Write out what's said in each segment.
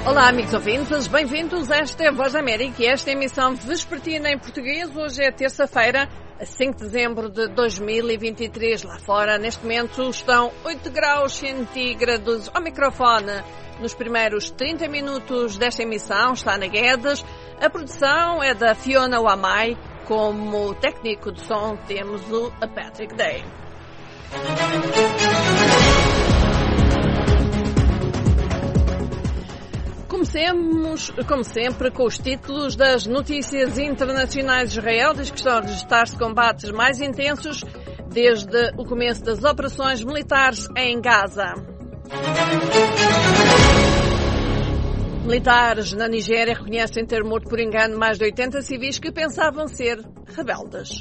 Olá, amigos ouvintes, bem-vindos a esta Voz da América e esta emissão vespertina em português. Hoje é terça-feira, a 5 de dezembro de 2023. Lá fora, neste momento, estão 8 graus centígrados ao microfone. Nos primeiros 30 minutos desta emissão está Ana Guedes. A produção é da Fiona Wamai. Como técnico de som temos o Patrick Day. Comecemos, como sempre, com os títulos das notícias internacionais. Israel diz que estão a registrar-se combates mais intensos desde o começo das operações militares em Gaza. Militares na Nigéria reconhecem ter morto por engano mais de 80 civis que pensavam ser rebeldes.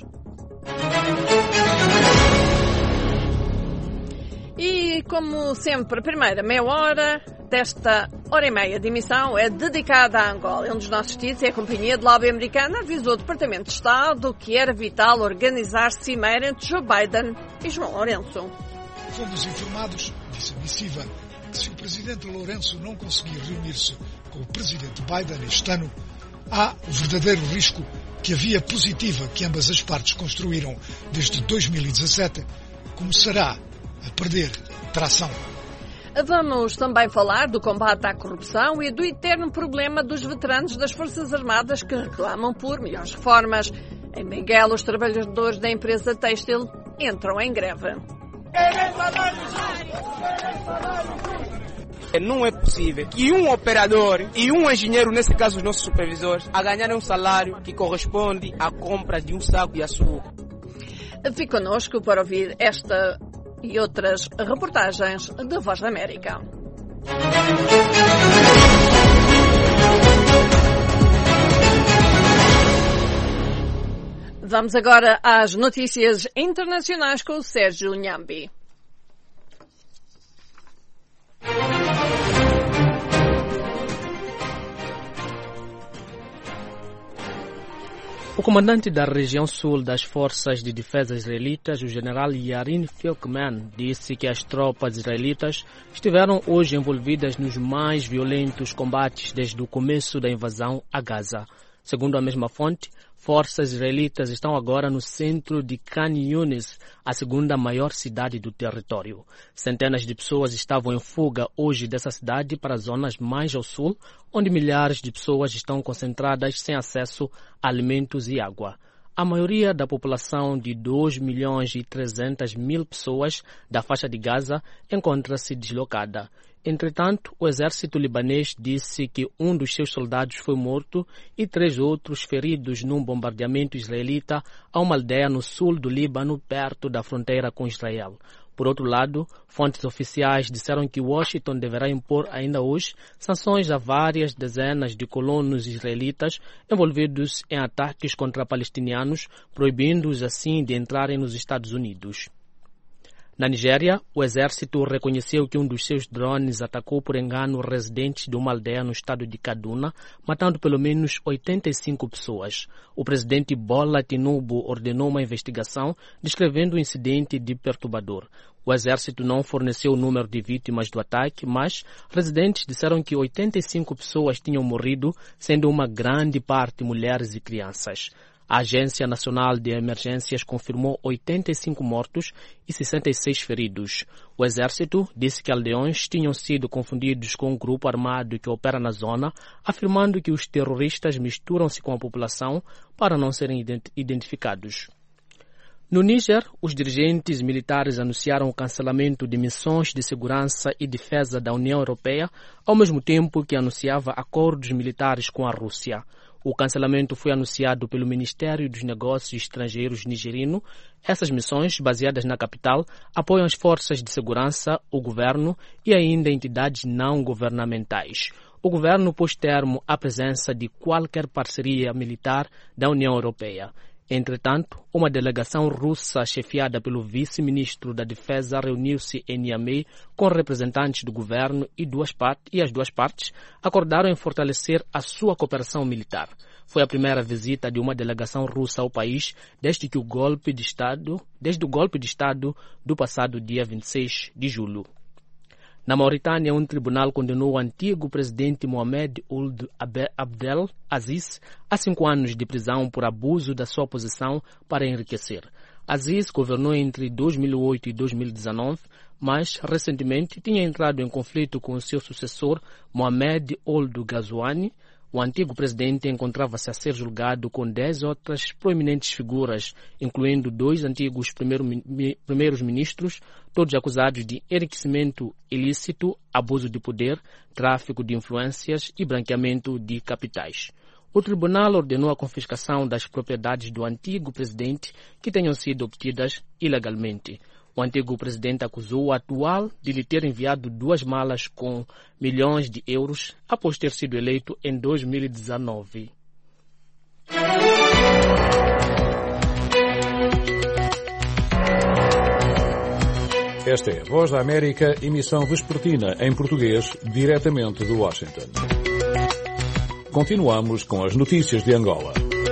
E, como sempre, a primeira meia hora desta hora e meia de emissão é dedicada à Angola. Um dos nossos títulos é a Companhia de Lobby Americana avisou o Departamento de Estado que era vital organizar cimeira entre Joe Biden e João Lourenço. Fomos informados, disse a missiva, que se o presidente Lourenço não conseguir reunir-se com o presidente Biden este ano, há o verdadeiro risco que a via positiva que ambas as partes construíram desde 2017 começará a perder tração. Vamos também falar do combate à corrupção e do eterno problema dos veteranos das Forças Armadas que reclamam por melhores reformas. Em Benguela, os trabalhadores da empresa têxtil entram em greve. Não é possível que um operador e um engenheiro, nesse caso os nossos supervisores, a ganharem um salário que corresponde à compra de um saco de açúcar. Fique connosco para ouvir esta e outras reportagens da Voz da América. Vamos agora às notícias internacionais com o Sérgio Nhambi. O comandante da região sul das Forças de Defesa Israelitas, o general Yarin Filkman, disse que as tropas israelitas estiveram hoje envolvidas nos mais violentos combates desde o começo da invasão a Gaza. Segundo a mesma fonte, forças israelitas estão agora no centro de Khan Yunis, a segunda maior cidade do território. Centenas de pessoas estavam em fuga hoje dessa cidade para zonas mais ao sul, onde milhares de pessoas estão concentradas sem acesso a alimentos e água. A maioria da população de 2.300.000 pessoas da faixa de Gaza encontra-se deslocada. Entretanto, o exército libanês disse que um dos seus soldados foi morto e 3 outros feridos num bombardeamento israelita a uma aldeia no sul do Líbano, perto da fronteira com Israel. Por outro lado, fontes oficiais disseram que Washington deverá impor ainda hoje sanções a várias dezenas de colonos israelitas envolvidos em ataques contra palestinianos, proibindo-os assim de entrarem nos Estados Unidos. Na Nigéria, o exército reconheceu que um dos seus drones atacou por engano residentes de uma aldeia no estado de Kaduna, matando pelo menos 85 pessoas. O presidente Bola Tinubu ordenou uma investigação, descrevendo o incidente de perturbador. O exército não forneceu o número de vítimas do ataque, mas residentes disseram que 85 pessoas tinham morrido, sendo uma grande parte mulheres e crianças. A Agência Nacional de Emergências confirmou 85 mortos e 66 feridos. O exército disse que aldeões tinham sido confundidos com um grupo armado que opera na zona, afirmando que os terroristas misturam-se com a população para não serem identificados. No Níger, os dirigentes militares anunciaram o cancelamento de missões de segurança e defesa da União Europeia, ao mesmo tempo que anunciava acordos militares com a Rússia. O cancelamento foi anunciado pelo Ministério dos Negócios Estrangeiros nigeriano. Essas missões, baseadas na capital, apoiam as forças de segurança, o governo e ainda entidades não governamentais. O governo pôs termo à presença de qualquer parceria militar da União Europeia. Entretanto, uma delegação russa chefiada pelo vice-ministro da Defesa reuniu-se em Niamey com representantes do governo e as duas partes acordaram em fortalecer a sua cooperação militar. Foi a primeira visita de uma delegação russa ao país desde o golpe de Estado do passado dia 26 de julho. Na Mauritânia, um tribunal condenou o antigo presidente Mohamed Ould Abdel Aziz a 5 anos de prisão por abuso da sua posição para enriquecer. Aziz governou entre 2008 e 2019, mas recentemente tinha entrado em conflito com o seu sucessor, Mohamed Ould Ghazouani. O antigo presidente encontrava-se a ser julgado com 10 outras proeminentes figuras, incluindo 2 antigos primeiros ministros, todos acusados de enriquecimento ilícito, abuso de poder, tráfico de influências e branqueamento de capitais. O tribunal ordenou a confiscação das propriedades do antigo presidente que tenham sido obtidas ilegalmente. O antigo presidente acusou o atual de lhe ter enviado 2 malas com milhões de euros após ter sido eleito em 2019. Esta é a Voz da América, emissão vespertina em português, diretamente de Washington. Continuamos com as notícias de Angola.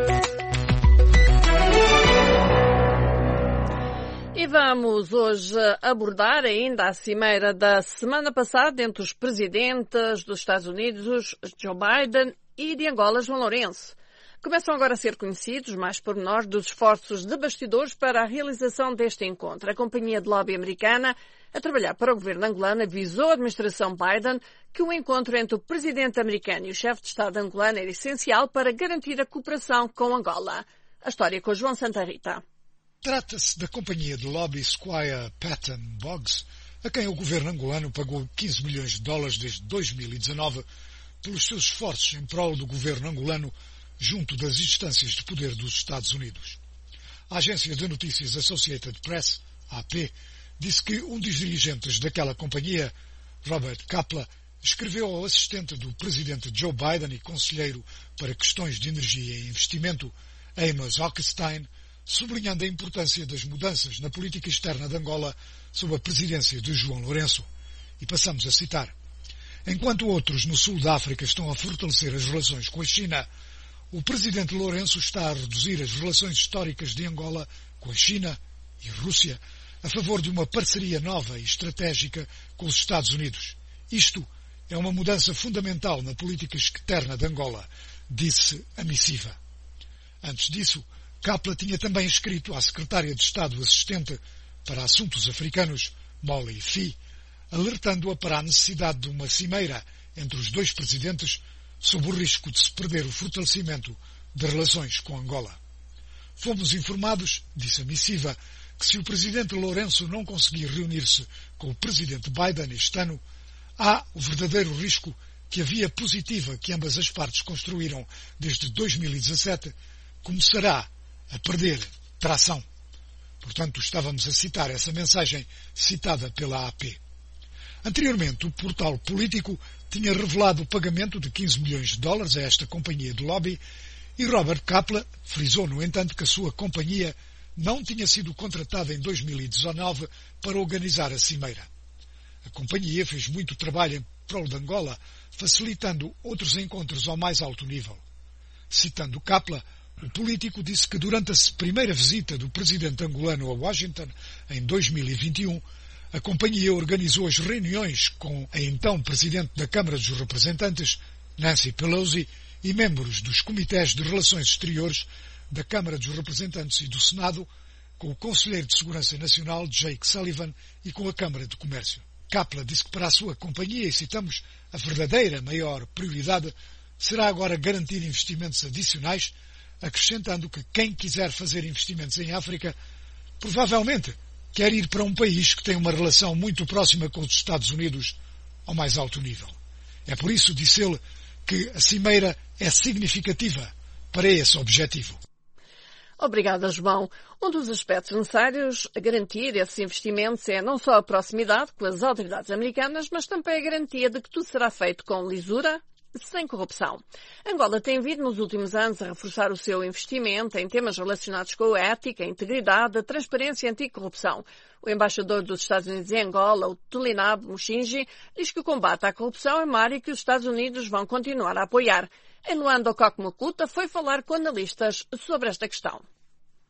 E vamos hoje abordar ainda a cimeira da semana passada entre os presidentes dos Estados Unidos, Joe Biden, e de Angola, João Lourenço. Começam agora a ser conhecidos mais pormenores dos esforços de bastidores para a realização deste encontro. A companhia de lobby americana a trabalhar para o governo angolano avisou a administração Biden que o encontro entre o presidente americano e o chefe de Estado angolano era essencial para garantir a cooperação com Angola. A história com João Santa Rita. Trata-se da companhia de lobby Squire Patton Boggs, a quem o governo angolano pagou 15 milhões de dólares desde 2019 pelos seus esforços em prol do governo angolano junto das instâncias de poder dos Estados Unidos. A agência de notícias Associated Press, AP, disse que um dos dirigentes daquela companhia, Robert Kaplan, escreveu ao assistente do presidente Joe Biden e conselheiro para questões de energia e investimento, Amos Hochstein, sublinhando a importância das mudanças na política externa de Angola sob a presidência de João Lourenço. E passamos a citar. Enquanto outros no sul da África estão a fortalecer as relações com a China, o presidente Lourenço está a reduzir as relações históricas de Angola com a China e Rússia a favor de uma parceria nova e estratégica com os Estados Unidos. Isto é uma mudança fundamental na política externa de Angola, disse a missiva. Antes disso, Kaplan tinha também escrito à secretária de Estado assistente para assuntos africanos, Molly Fee, alertando-a para a necessidade de uma cimeira entre os 2 presidentes sob o risco de se perder o fortalecimento de relações com Angola. Fomos informados, disse a missiva, que se o presidente Lourenço não conseguir reunir-se com o presidente Biden este ano, há o verdadeiro risco que a via positiva que ambas as partes construíram desde 2017 começará a perder tração. Portanto, estávamos a citar essa mensagem citada pela AP. Anteriormente, o portal político tinha revelado o pagamento de 15 milhões de dólares a esta companhia de lobby e Robert Kaplan frisou, no entanto, que a sua companhia não tinha sido contratada em 2019 para organizar a cimeira. A companhia fez muito trabalho em prol de Angola, facilitando outros encontros ao mais alto nível. Citando Kaplan, o político disse que durante a primeira visita do presidente angolano a Washington, em 2021, a companhia organizou as reuniões com a então presidente da Câmara dos Representantes, Nancy Pelosi, e membros dos comitês de relações exteriores da Câmara dos Representantes e do Senado, com o conselheiro de Segurança Nacional, Jake Sullivan, e com a Câmara de Comércio. Kaplan disse que para a sua companhia, e citamos, a verdadeira maior prioridade será agora garantir investimentos adicionais, acrescentando que quem quiser fazer investimentos em África provavelmente quer ir para um país que tem uma relação muito próxima com os Estados Unidos ao mais alto nível. É por isso, disse ele, que a cimeira é significativa para esse objetivo. Obrigada, João. Um dos aspectos necessários a garantir esses investimentos é não só a proximidade com as autoridades americanas, mas também a garantia de que tudo será feito com lisura, sem corrupção. Angola tem vindo nos últimos anos a reforçar o seu investimento em temas relacionados com a ética, a integridade, a transparência e a anticorrupção. O embaixador dos Estados Unidos em Angola, o Tulinab Mushinji, diz que o combate à corrupção é uma área que os Estados Unidos vão continuar a apoiar. Em Luanda, Okoc Mukuta foi falar com analistas sobre esta questão.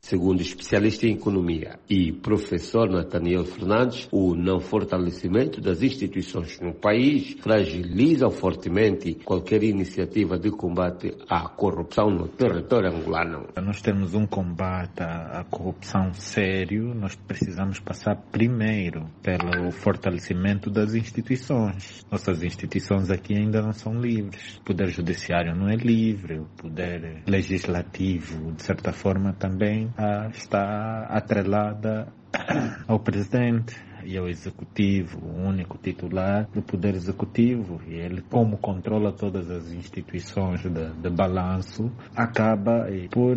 Segundo especialista em economia e professor Nathaniel Fernandes, o não fortalecimento das instituições no país fragiliza fortemente qualquer iniciativa de combate à corrupção no território angolano. Para nós termos um combate à corrupção sério, nós precisamos passar primeiro pelo fortalecimento das instituições. Nossas instituições aqui ainda não são livres. O poder judiciário não é livre, o poder legislativo, de certa forma, também está atrelada ao presidente e ao executivo, o único titular do poder executivo, e ele, como controla todas as instituições de balanço, acaba por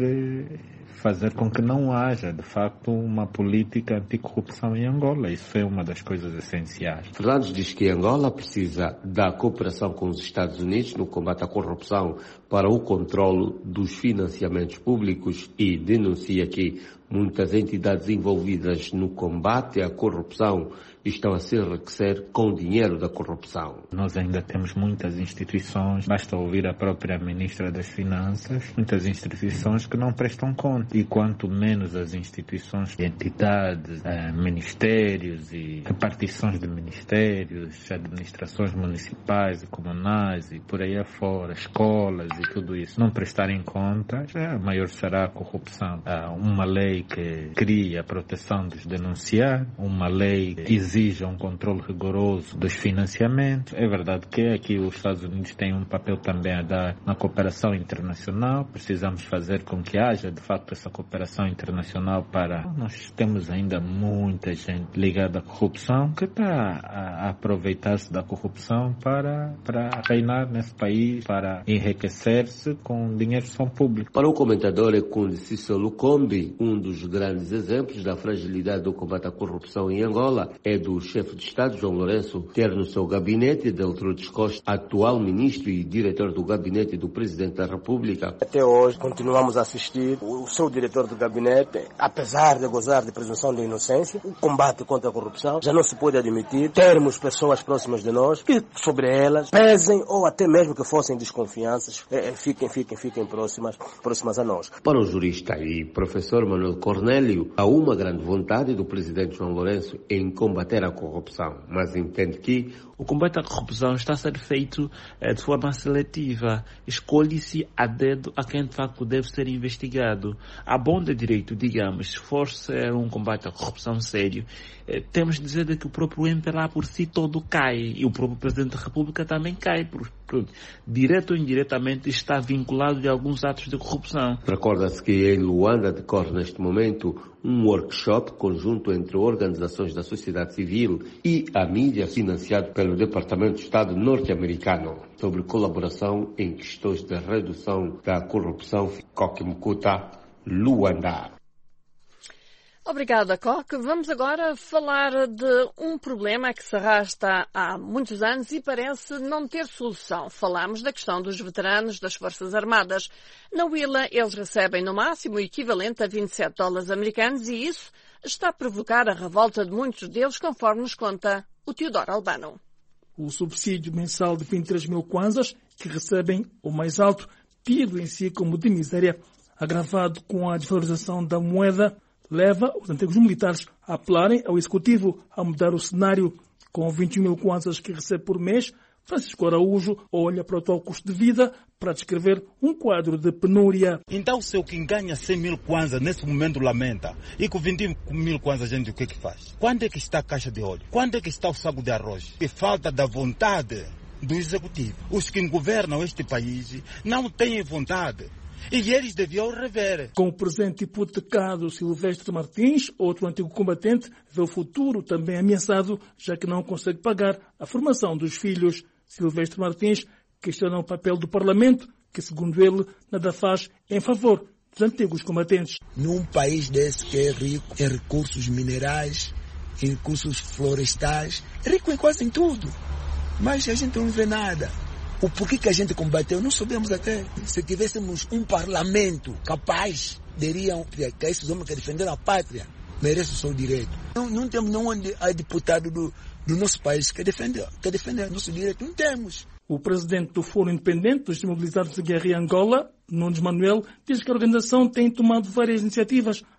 fazer com que não haja, de facto, uma política anticorrupção em Angola. Isso é uma das coisas essenciais. Fernandes diz que Angola precisa da cooperação com os Estados Unidos no combate à corrupção para o controle dos financiamentos públicos e denuncia que muitas entidades envolvidas no combate à corrupção estão a se enriquecer com o dinheiro da corrupção. Nós ainda temos muitas instituições, basta ouvir a própria Ministra das Finanças, muitas instituições que não prestam conta. E quanto menos as instituições, entidades, ministérios e repartições de ministérios, administrações municipais e comunais e por aí afora, escolas e tudo isso, não prestarem conta, maior será a corrupção. Uma lei que cria a proteção dos denunciados, uma lei que exija um controle rigoroso dos financiamentos. É verdade que aqui os Estados Unidos têm um papel também a dar na cooperação internacional. Precisamos fazer com que haja, de facto, essa cooperação internacional para... Nós temos ainda muita gente ligada à corrupção que está a aproveitar-se da corrupção para reinar nesse país, para enriquecer-se com dinheiro de som público. Para o comentador Ekunde Cícero Lukombi, um dos grandes exemplos da fragilidade do combate à corrupção em Angola é do chefe de Estado, João Lourenço, ter no seu gabinete Deltrudes Costa, atual ministro e diretor do gabinete do Presidente da República. Até hoje continuamos a assistir o seu diretor do gabinete, apesar de gozar de presunção de inocência, o combate contra a corrupção já não se pode admitir termos pessoas próximas de nós que sobre elas pesem ou até mesmo que fossem desconfianças, fiquem próximas a nós. Para o jurista e professor Manuel Cornélio, há uma grande vontade do Presidente João Lourenço em combater a corrupção, mas entende que o combate à corrupção está a ser feito de forma seletiva. Escolhe-se a dedo a quem de facto deve ser investigado. A bom de direito, digamos, se for ser um combate à corrupção sério, temos de dizer que o próprio MPLA por si todo cai e o próprio Presidente da República também cai, porque direto ou indiretamente está vinculado de alguns atos de corrupção. Recorda-se que em Luanda decorre neste momento um workshop conjunto entre organizações da sociedade civil e a mídia financiado pelo Departamento de Estado norte-americano sobre colaboração em questões de redução da corrupção. Coque Mukuta, Luanda. Obrigada, Coque. Vamos agora falar de um problema que se arrasta há muitos anos e parece não ter solução. Falamos da questão dos veteranos das Forças Armadas. Na Willa, eles recebem no máximo o equivalente a $27 americanos e isso está a provocar a revolta de muitos deles, conforme nos conta o Teodoro Albano. O subsídio mensal de 23 mil kwanzas, que recebem o mais alto, tido em si como de miséria, agravado com a desvalorização da moeda, leva os antigos militares a apelarem ao Executivo a mudar o cenário. Com 21 mil kwanzas que recebe por mês, Francisco Araújo olha para o atual custo de vida para descrever um quadro de penúria. Então, se o que ganha 100 mil kwanzas nesse momento lamenta, e com 20 mil kwanzas a gente o que faz? Quando é que está a caixa de óleo? Quando é que está o saco de arroz? E falta da vontade do Executivo. Os que governam este país não têm vontade. E eles deviam rever. Com o presente hipotecado, Silvestre Martins, outro antigo combatente, vê o futuro também ameaçado, já que não consegue pagar a formação dos filhos. Silvestre Martins questiona o papel do Parlamento, que, segundo ele, nada faz em favor dos antigos combatentes. Num país desse que é rico em recursos minerais, em recursos florestais, rico em quase em tudo, mas a gente não vê nada. O porquê que a gente combateu, não sabemos até. Se tivéssemos um parlamento capaz, diriam que esses homens que defenderam a pátria merecem o seu direito. Não temos nenhum deputado do nosso país que defende o nosso direito. Não temos. O presidente do Fórum Independente dos Desmobilizados de Guerra em Angola, Nunes Manuel, diz que a organização tem tomado várias iniciativas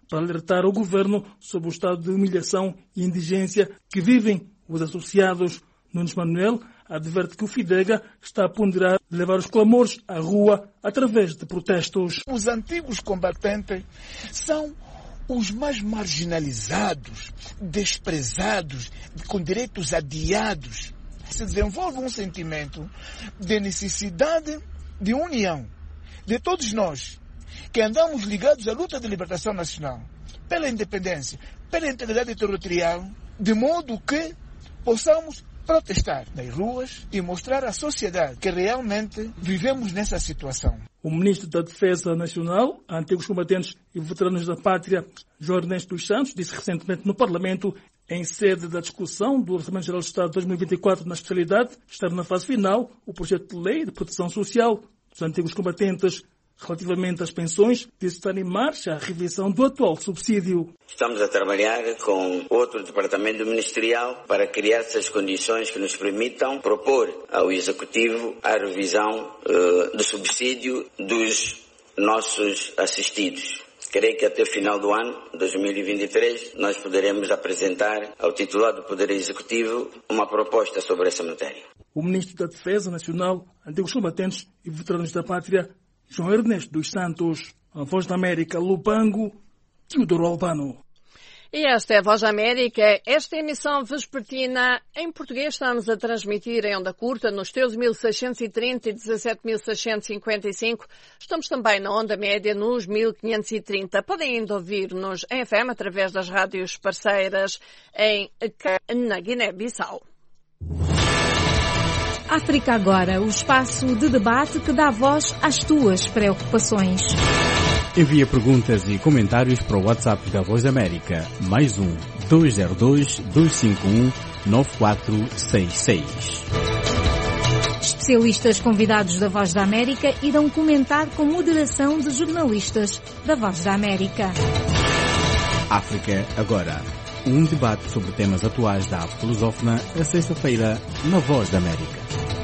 para alertar o governo sobre o estado de humilhação e indigência que vivem os associados. Nunes Manuel adverte que o FIDEGA está a ponderar levar os clamores à rua através de protestos. Os antigos combatentes são os mais marginalizados, desprezados, com direitos adiados. Se desenvolve um sentimento de necessidade de união de todos nós, que andamos ligados à luta de libertação nacional, pela independência, pela integridade territorial, de modo que possamos protestar nas ruas e mostrar à sociedade que realmente vivemos nessa situação. O ministro da Defesa Nacional, antigos combatentes e veteranos da pátria, João Ernesto dos Santos, disse recentemente no Parlamento, em sede da discussão do Orçamento Geral do Estado de 2024 na especialidade, estar na fase final o projeto de lei de proteção social dos antigos combatentes. Relativamente às pensões, disse estar em marcha a revisão do atual subsídio. Estamos a trabalhar com outro departamento ministerial para criar essas condições que nos permitam propor ao Executivo a revisão do subsídio dos nossos assistidos. Creio que até o final do ano, 2023, nós poderemos apresentar ao titular do Poder Executivo uma proposta sobre essa matéria. O ministro da Defesa Nacional, antigos combatentes e veteranos da pátria, João Ernesto dos Santos. A Voz da América, Lubango, Teodoro Albano. E esta é a Voz da América. Esta emissão vespertina em português estamos a transmitir em onda curta nos 13.630 e 17.655. Estamos também na onda média nos 1.530. Podem ainda ouvir-nos em FM através das rádios parceiras na Guiné-Bissau. África Agora, o espaço de debate que dá voz às tuas preocupações. Envia perguntas e comentários para o WhatsApp da Voz da América, +1 202 251 9466. Especialistas convidados da Voz da América irão comentar com moderação de jornalistas da Voz da América. África Agora. Um debate sobre temas atuais da África lusófona, a sexta-feira, na Voz da América.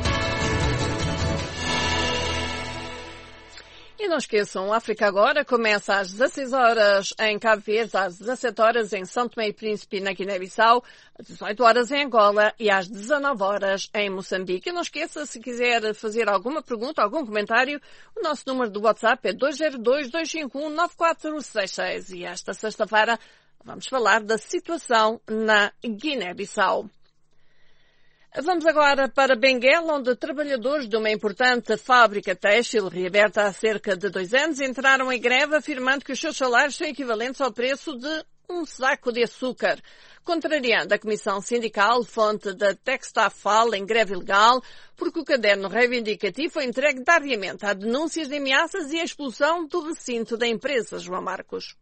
E não esqueçam, África Agora começa às 16 horas em Cabo Verde, às 17 horas em São Tomé e Príncipe, na Guiné-Bissau, às 18 horas em Angola e às 19 horas em Moçambique. E não esqueça, se quiser fazer alguma pergunta, algum comentário, o nosso número do WhatsApp é 202-251-9466. E esta sexta-feira vamos falar da situação na Guiné-Bissau. Vamos agora para Benguela, onde trabalhadores de uma importante fábrica têxtil, reaberta há cerca de 2 anos, entraram em greve afirmando que os seus salários são equivalentes ao preço de um saco de açúcar. Contrariando a Comissão Sindical, fonte da Textaf fala em greve ilegal, porque o caderno reivindicativo foi entregue diariamente a denúncias de ameaças e a expulsão do recinto da empresa. João Marcos.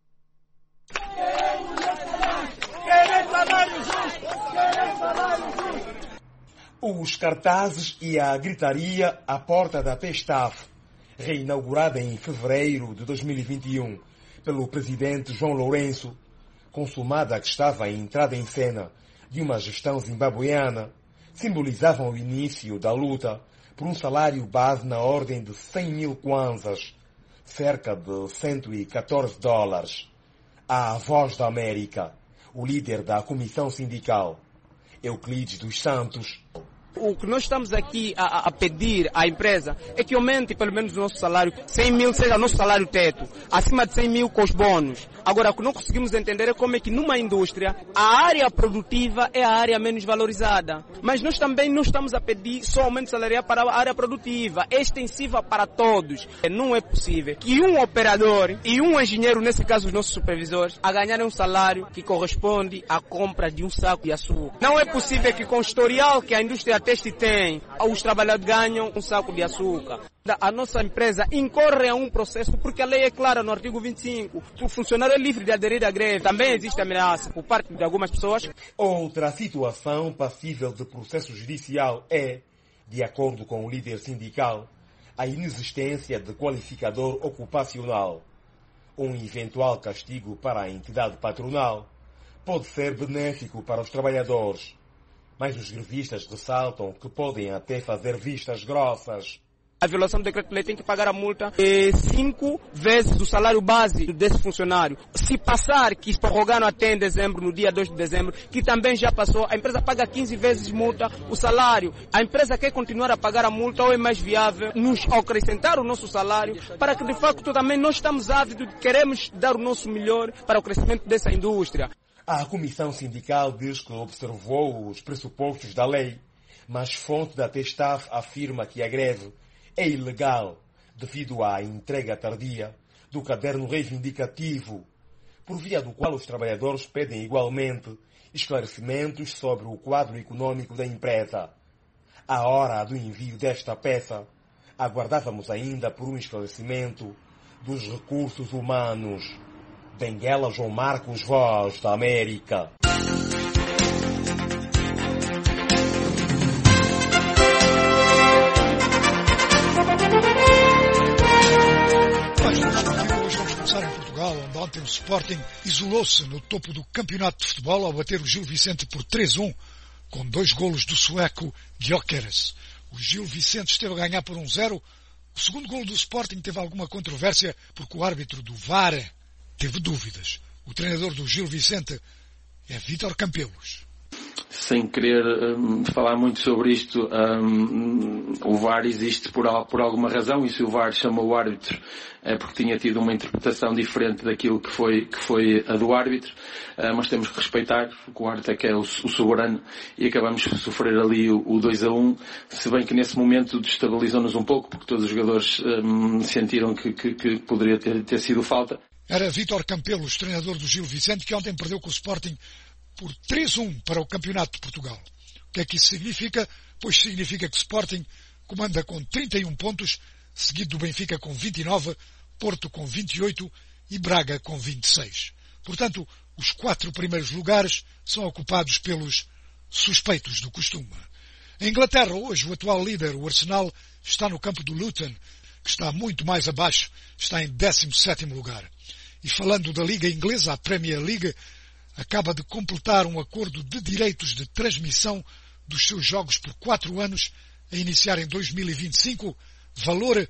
Os cartazes e a gritaria à porta da Textaf, reinaugurada em fevereiro de 2021 pelo presidente João Lourenço, consumada que estava a entrada em cena de uma gestão zimbabueana, simbolizavam o início da luta por um salário base na ordem de 100 mil kwanzas, cerca de $114. À Voz da América, o líder da Comissão Sindical, Euclides dos Santos. O que nós estamos aqui a pedir à empresa é que aumente pelo menos o nosso salário. 100 mil seja nosso salário teto, acima de 100 mil com os bônus. Agora, o que não conseguimos entender é como é que numa indústria a área produtiva é a área menos valorizada. Mas nós também não estamos a pedir só aumento salarial para a área produtiva, é extensiva para todos. Não é possível que um operador e um engenheiro, nesse caso os nossos supervisores, a ganharem um salário que corresponde à compra de um saco de açúcar. Não é possível que com o historial que a indústria têxtil tem, os trabalhadores ganham um saco de açúcar. A nossa empresa incorre a um processo porque a lei é clara no artigo 25. O funcionário é livre de aderir à greve. Também existe ameaça por parte de algumas pessoas. Outra situação passível de processo judicial é, de acordo com o líder sindical, a inexistência de qualificador ocupacional. Um eventual castigo para a entidade patronal pode ser benéfico para os trabalhadores, mas os grevistas ressaltam que podem até fazer vistas grossas. A violação do decreto-lei tem que pagar a multa 5 vezes o salário base desse funcionário. Se passar, que prorrogaram até em dezembro, no dia 2 de dezembro, que também já passou, a empresa paga 15 vezes multa o salário. A empresa quer continuar a pagar a multa ou é mais viável nos acrescentar o nosso salário para que, de facto, também nós estamos ávidos, queremos dar o nosso melhor para o crescimento dessa indústria. A Comissão Sindical diz que observou os pressupostos da lei, mas fonte da TESTAF afirma que a greve é ilegal devido à entrega tardia do caderno reivindicativo, por via do qual os trabalhadores pedem igualmente esclarecimentos sobre o quadro econômico da empresa. À hora do envio desta peça, aguardávamos ainda por um esclarecimento dos recursos humanos. Benguela João Marcos, Voz da América. Hoje vamos começar em Portugal, onde ontem o Sporting isolou-se no topo do campeonato de futebol ao bater o Gil Vicente por 3-1, com 2 golos do sueco Gyökeres. O Gil Vicente esteve a ganhar por 1-0. O segundo golo do Sporting teve alguma controvérsia porque o árbitro do VAR teve dúvidas. O treinador do Gil Vicente é Vítor Campelos. Sem querer falar muito sobre isto, o VAR existe por alguma razão, e se o VAR chamou o árbitro é porque tinha tido uma interpretação diferente daquilo que foi a do árbitro, mas temos que respeitar, porque o árbitro é que é o soberano, e acabamos de sofrer ali o 2-1, se bem que nesse momento destabilizou-nos um pouco, porque todos os jogadores sentiram que poderia ter sido falta. Era Vítor Campelos, treinador do Gil Vicente, que ontem perdeu com o Sporting por 3-1 para o Campeonato de Portugal. O que é que isso significa? Pois significa que o Sporting comanda com 31 pontos, seguido do Benfica com 29, Porto com 28 e Braga com 26. Portanto, os 4 primeiros lugares são ocupados pelos suspeitos do costume. Em Inglaterra, hoje, o atual líder, o Arsenal, está no campo do Luton, que está muito mais abaixo, está em 17º lugar. E falando da Liga Inglesa, a Premier League acaba de completar um acordo de direitos de transmissão dos seus jogos por 4 anos, a iniciar em 2025, valor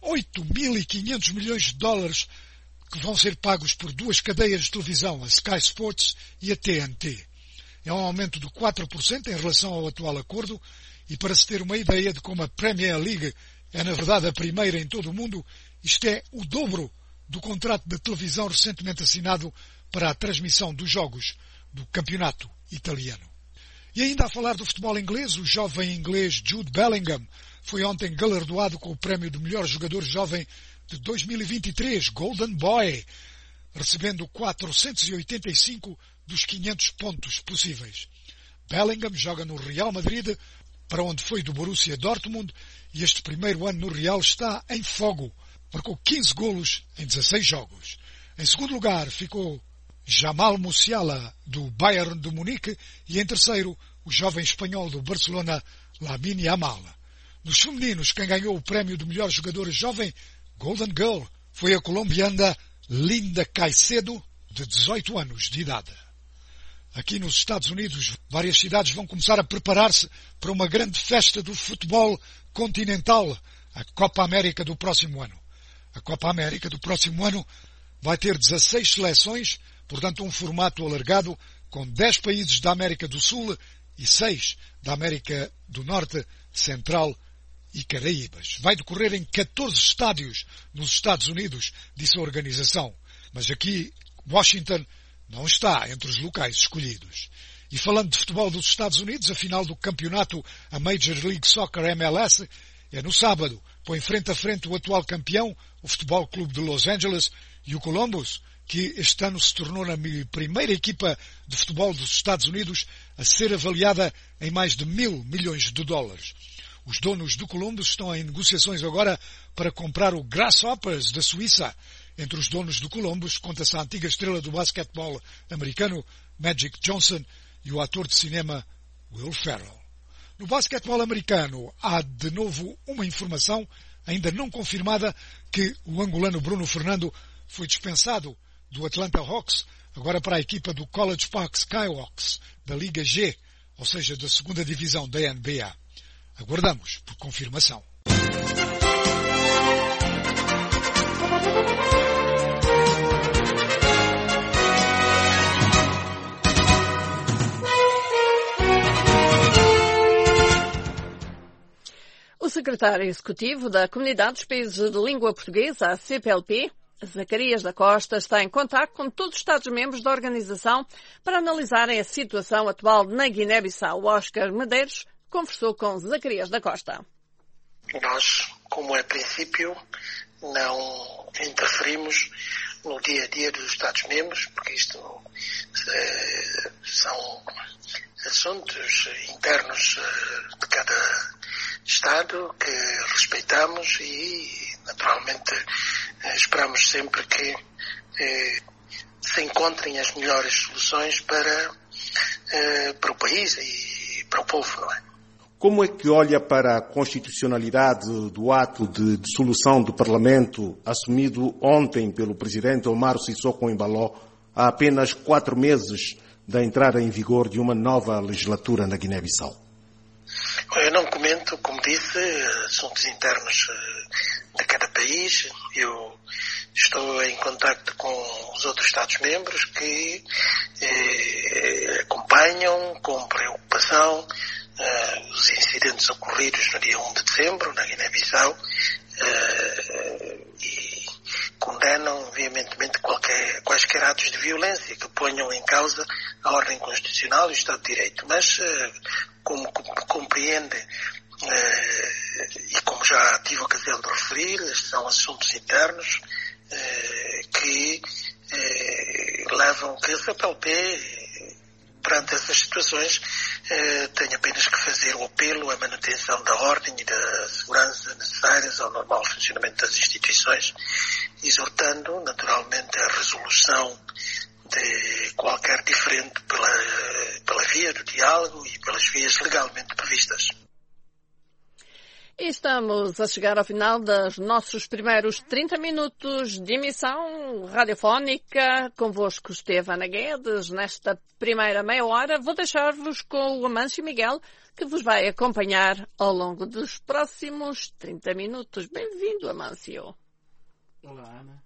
8.500 milhões de dólares, que vão ser pagos por 2 cadeias de televisão, a Sky Sports e a TNT. É um aumento de 4% em relação ao atual acordo, e para se ter uma ideia de como a Premier League é na verdade a primeira em todo o mundo, isto é o dobro do contrato de televisão recentemente assinado para a transmissão dos jogos do campeonato italiano. E ainda a falar do futebol inglês, o jovem inglês Jude Bellingham foi ontem galardoado com o prémio de melhor jogador jovem de 2023, Golden Boy, recebendo 485 dos 500 pontos possíveis. Bellingham joga no Real Madrid, para onde foi do Borussia Dortmund, e este primeiro ano no Real está em fogo. Marcou 15 golos em 16 jogos. Em segundo lugar ficou Jamal Musiala, do Bayern de Munique, e em terceiro, o jovem espanhol do Barcelona, Lamine Yamal. Nos femininos, quem ganhou o prémio de melhor jogadora jovem, Golden Girl, foi a colombiana Linda Caicedo, de 18 anos de idade. Aqui nos Estados Unidos, várias cidades vão começar a preparar-se para uma grande festa do futebol continental, a Copa América do próximo ano. A Copa América do próximo ano vai ter 16 seleções, portanto um formato alargado, com 10 países da América do Sul e 6 da América do Norte, Central e Caraíbas. Vai decorrer em 14 estádios nos Estados Unidos, disse a organização. Mas aqui, Washington não está entre os locais escolhidos. E falando de futebol dos Estados Unidos, a final do campeonato, a Major League Soccer MLS, é no sábado. Põe frente a frente o atual campeão, o Futebol Clube de Los Angeles, e o Columbus, que este ano se tornou a primeira equipa de futebol dos Estados Unidos a ser avaliada em mais de $1.000 milhões. Os donos do Columbus estão em negociações agora para comprar o Grasshoppers da Suíça. Entre os donos do Columbus conta-se a antiga estrela do basquetebol americano, Magic Johnson, e o ator de cinema Will Ferrell. No basquetebol americano há de novo uma informação, ainda não confirmada, que o angolano Bruno Fernando foi dispensado do Atlanta Hawks, agora para a equipa do College Park Skyhawks, da Liga G, ou seja, da segunda divisão da NBA. Aguardamos por confirmação. O secretário executivo da Comunidade dos Países de Língua Portuguesa, a CPLP, Zacarias da Costa, está em contacto com todos os Estados-membros da organização para analisarem a situação atual na Guiné-Bissau. Oscar Medeiros conversou com Zacarias da Costa. Nós, como é princípio, não interferimos no dia-a-dia dos Estados-membros, porque isto são assuntos internos de cada Estado que respeitamos e, naturalmente, esperamos sempre que se encontrem as melhores soluções para o país e para o povo, não é? Como é que olha para a constitucionalidade do ato de dissolução do Parlamento assumido ontem pelo presidente Omar Sissoko Embaló há apenas 4 meses da entrada em vigor de uma nova legislatura na Guiné-Bissau? Eu não comento, como disse, assuntos internos de cada país. Eu estou em contacto com os outros Estados-membros que acompanham com preocupação os incidentes ocorridos no dia 1 de dezembro na Guiné-Bissau e condenam veementemente quaisquer atos de violência que ponham em causa a ordem constitucional e o Estado de Direito. Mas, como compreende e como já tive a ocasião de referir, são assuntos internos que levam que a CPLP, perante essas situações, tem apenas que fazer o apelo à manutenção da ordem e da segurança necessárias ao normal funcionamento das instituições, exortando naturalmente a resolução de qualquer diferente pela via do diálogo e pelas vias legalmente previstas. E estamos a chegar ao final dos nossos primeiros 30 minutos de emissão radiofónica. Convosco esteve Ana Guedes nesta primeira meia hora. Vou deixar-vos com o Amâncio Miguel, que vos vai acompanhar ao longo dos próximos 30 minutos. Bem-vindo, Amâncio. Olá, Ana.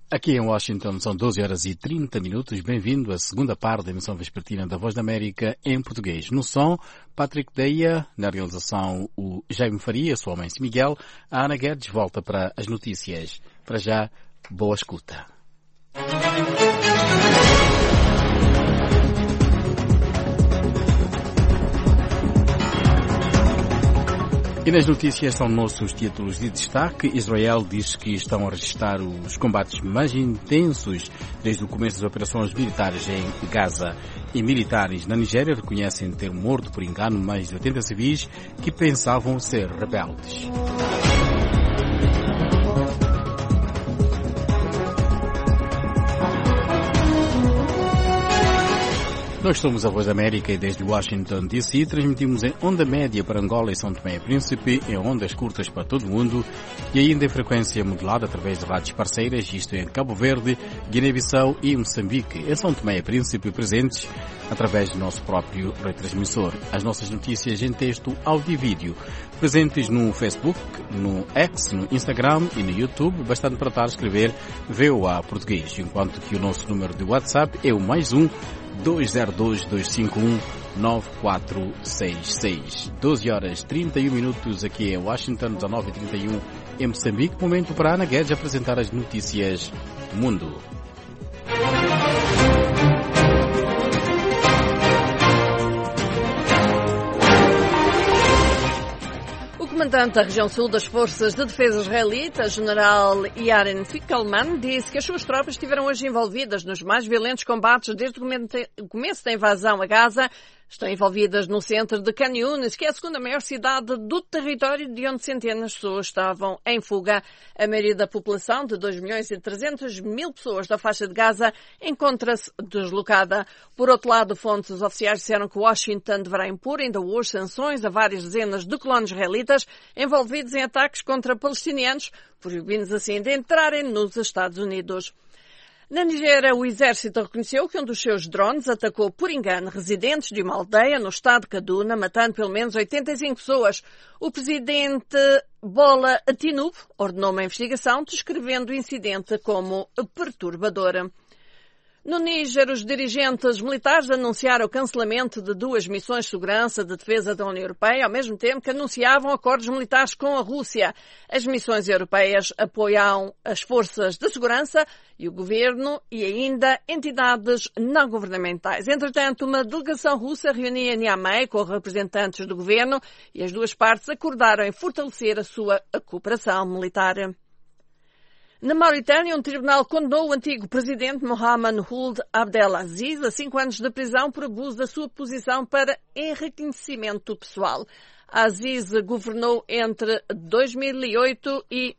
Aqui em Washington são 12 horas e 30 minutos. Bem-vindo à segunda parte da emissão vespertina da Voz da América em português. No som, Patrick Deia, na realização o Jaime Faria, sua mãe Miguel. A Ana Guedes volta para as notícias. Para já, boa escuta. E nas notícias são nossos títulos de destaque. Israel diz que estão a registrar os combates mais intensos desde o começo das operações militares em Gaza. E militares na Nigéria reconhecem ter morto por engano mais de 80 civis que pensavam ser rebeldes. Nós somos a Voz da América e desde Washington, D.C. transmitimos em onda média para Angola e São Tomé e Príncipe, em ondas curtas para todo o mundo e ainda em frequência modulada através de rádios parceiras, isto em Cabo Verde, Guiné-Bissau e Moçambique. Em São Tomé e Príncipe presentes através do nosso próprio retransmissor. As nossas notícias em texto, áudio e vídeo presentes no Facebook, no X, no Instagram e no YouTube, bastante para estar a escrever VOA Português, enquanto que o nosso número de WhatsApp é o +1 202-251-9466. 12 horas 31 minutos aqui em Washington, 19h31 em Moçambique. Momento para a Ana Guedes apresentar as notícias do mundo. O comandante da região sul das Forças de Defesa israelitas, general Yaren Fickelman, disse que as suas tropas estiveram hoje envolvidas nos mais violentos combates desde o começo da invasão a Gaza. Estão envolvidas no centro de Khan Younis, que é a segunda maior cidade do território, de onde centenas de pessoas estavam em fuga. A maioria da população, de 2.300.000 pessoas da faixa de Gaza, encontra-se deslocada. Por outro lado, fontes oficiais disseram que Washington deverá impor ainda hoje sanções a várias dezenas de colonos israelitas envolvidos em ataques contra palestinianos, proibindo-os assim de entrarem nos Estados Unidos. Na Nigéria, o exército reconheceu que um dos seus drones atacou por engano residentes de uma aldeia no estado de Kaduna, matando pelo menos 85 pessoas. O presidente Bola Tinubu ordenou uma investigação, descrevendo o incidente como perturbador. No Níger, os dirigentes militares anunciaram o cancelamento de 2 missões de segurança de defesa da União Europeia, ao mesmo tempo que anunciavam acordos militares com a Rússia. As missões europeias apoiam as forças de segurança e o governo e ainda entidades não governamentais. Entretanto, uma delegação russa reunia em Niamey com representantes do governo e as duas partes acordaram em fortalecer a sua cooperação militar. Na Mauritânia, um tribunal condenou o antigo presidente Mohamed Ould Abdelaziz a 5 anos de prisão por abuso da sua posição para enriquecimento pessoal. Aziz governou entre 2008 e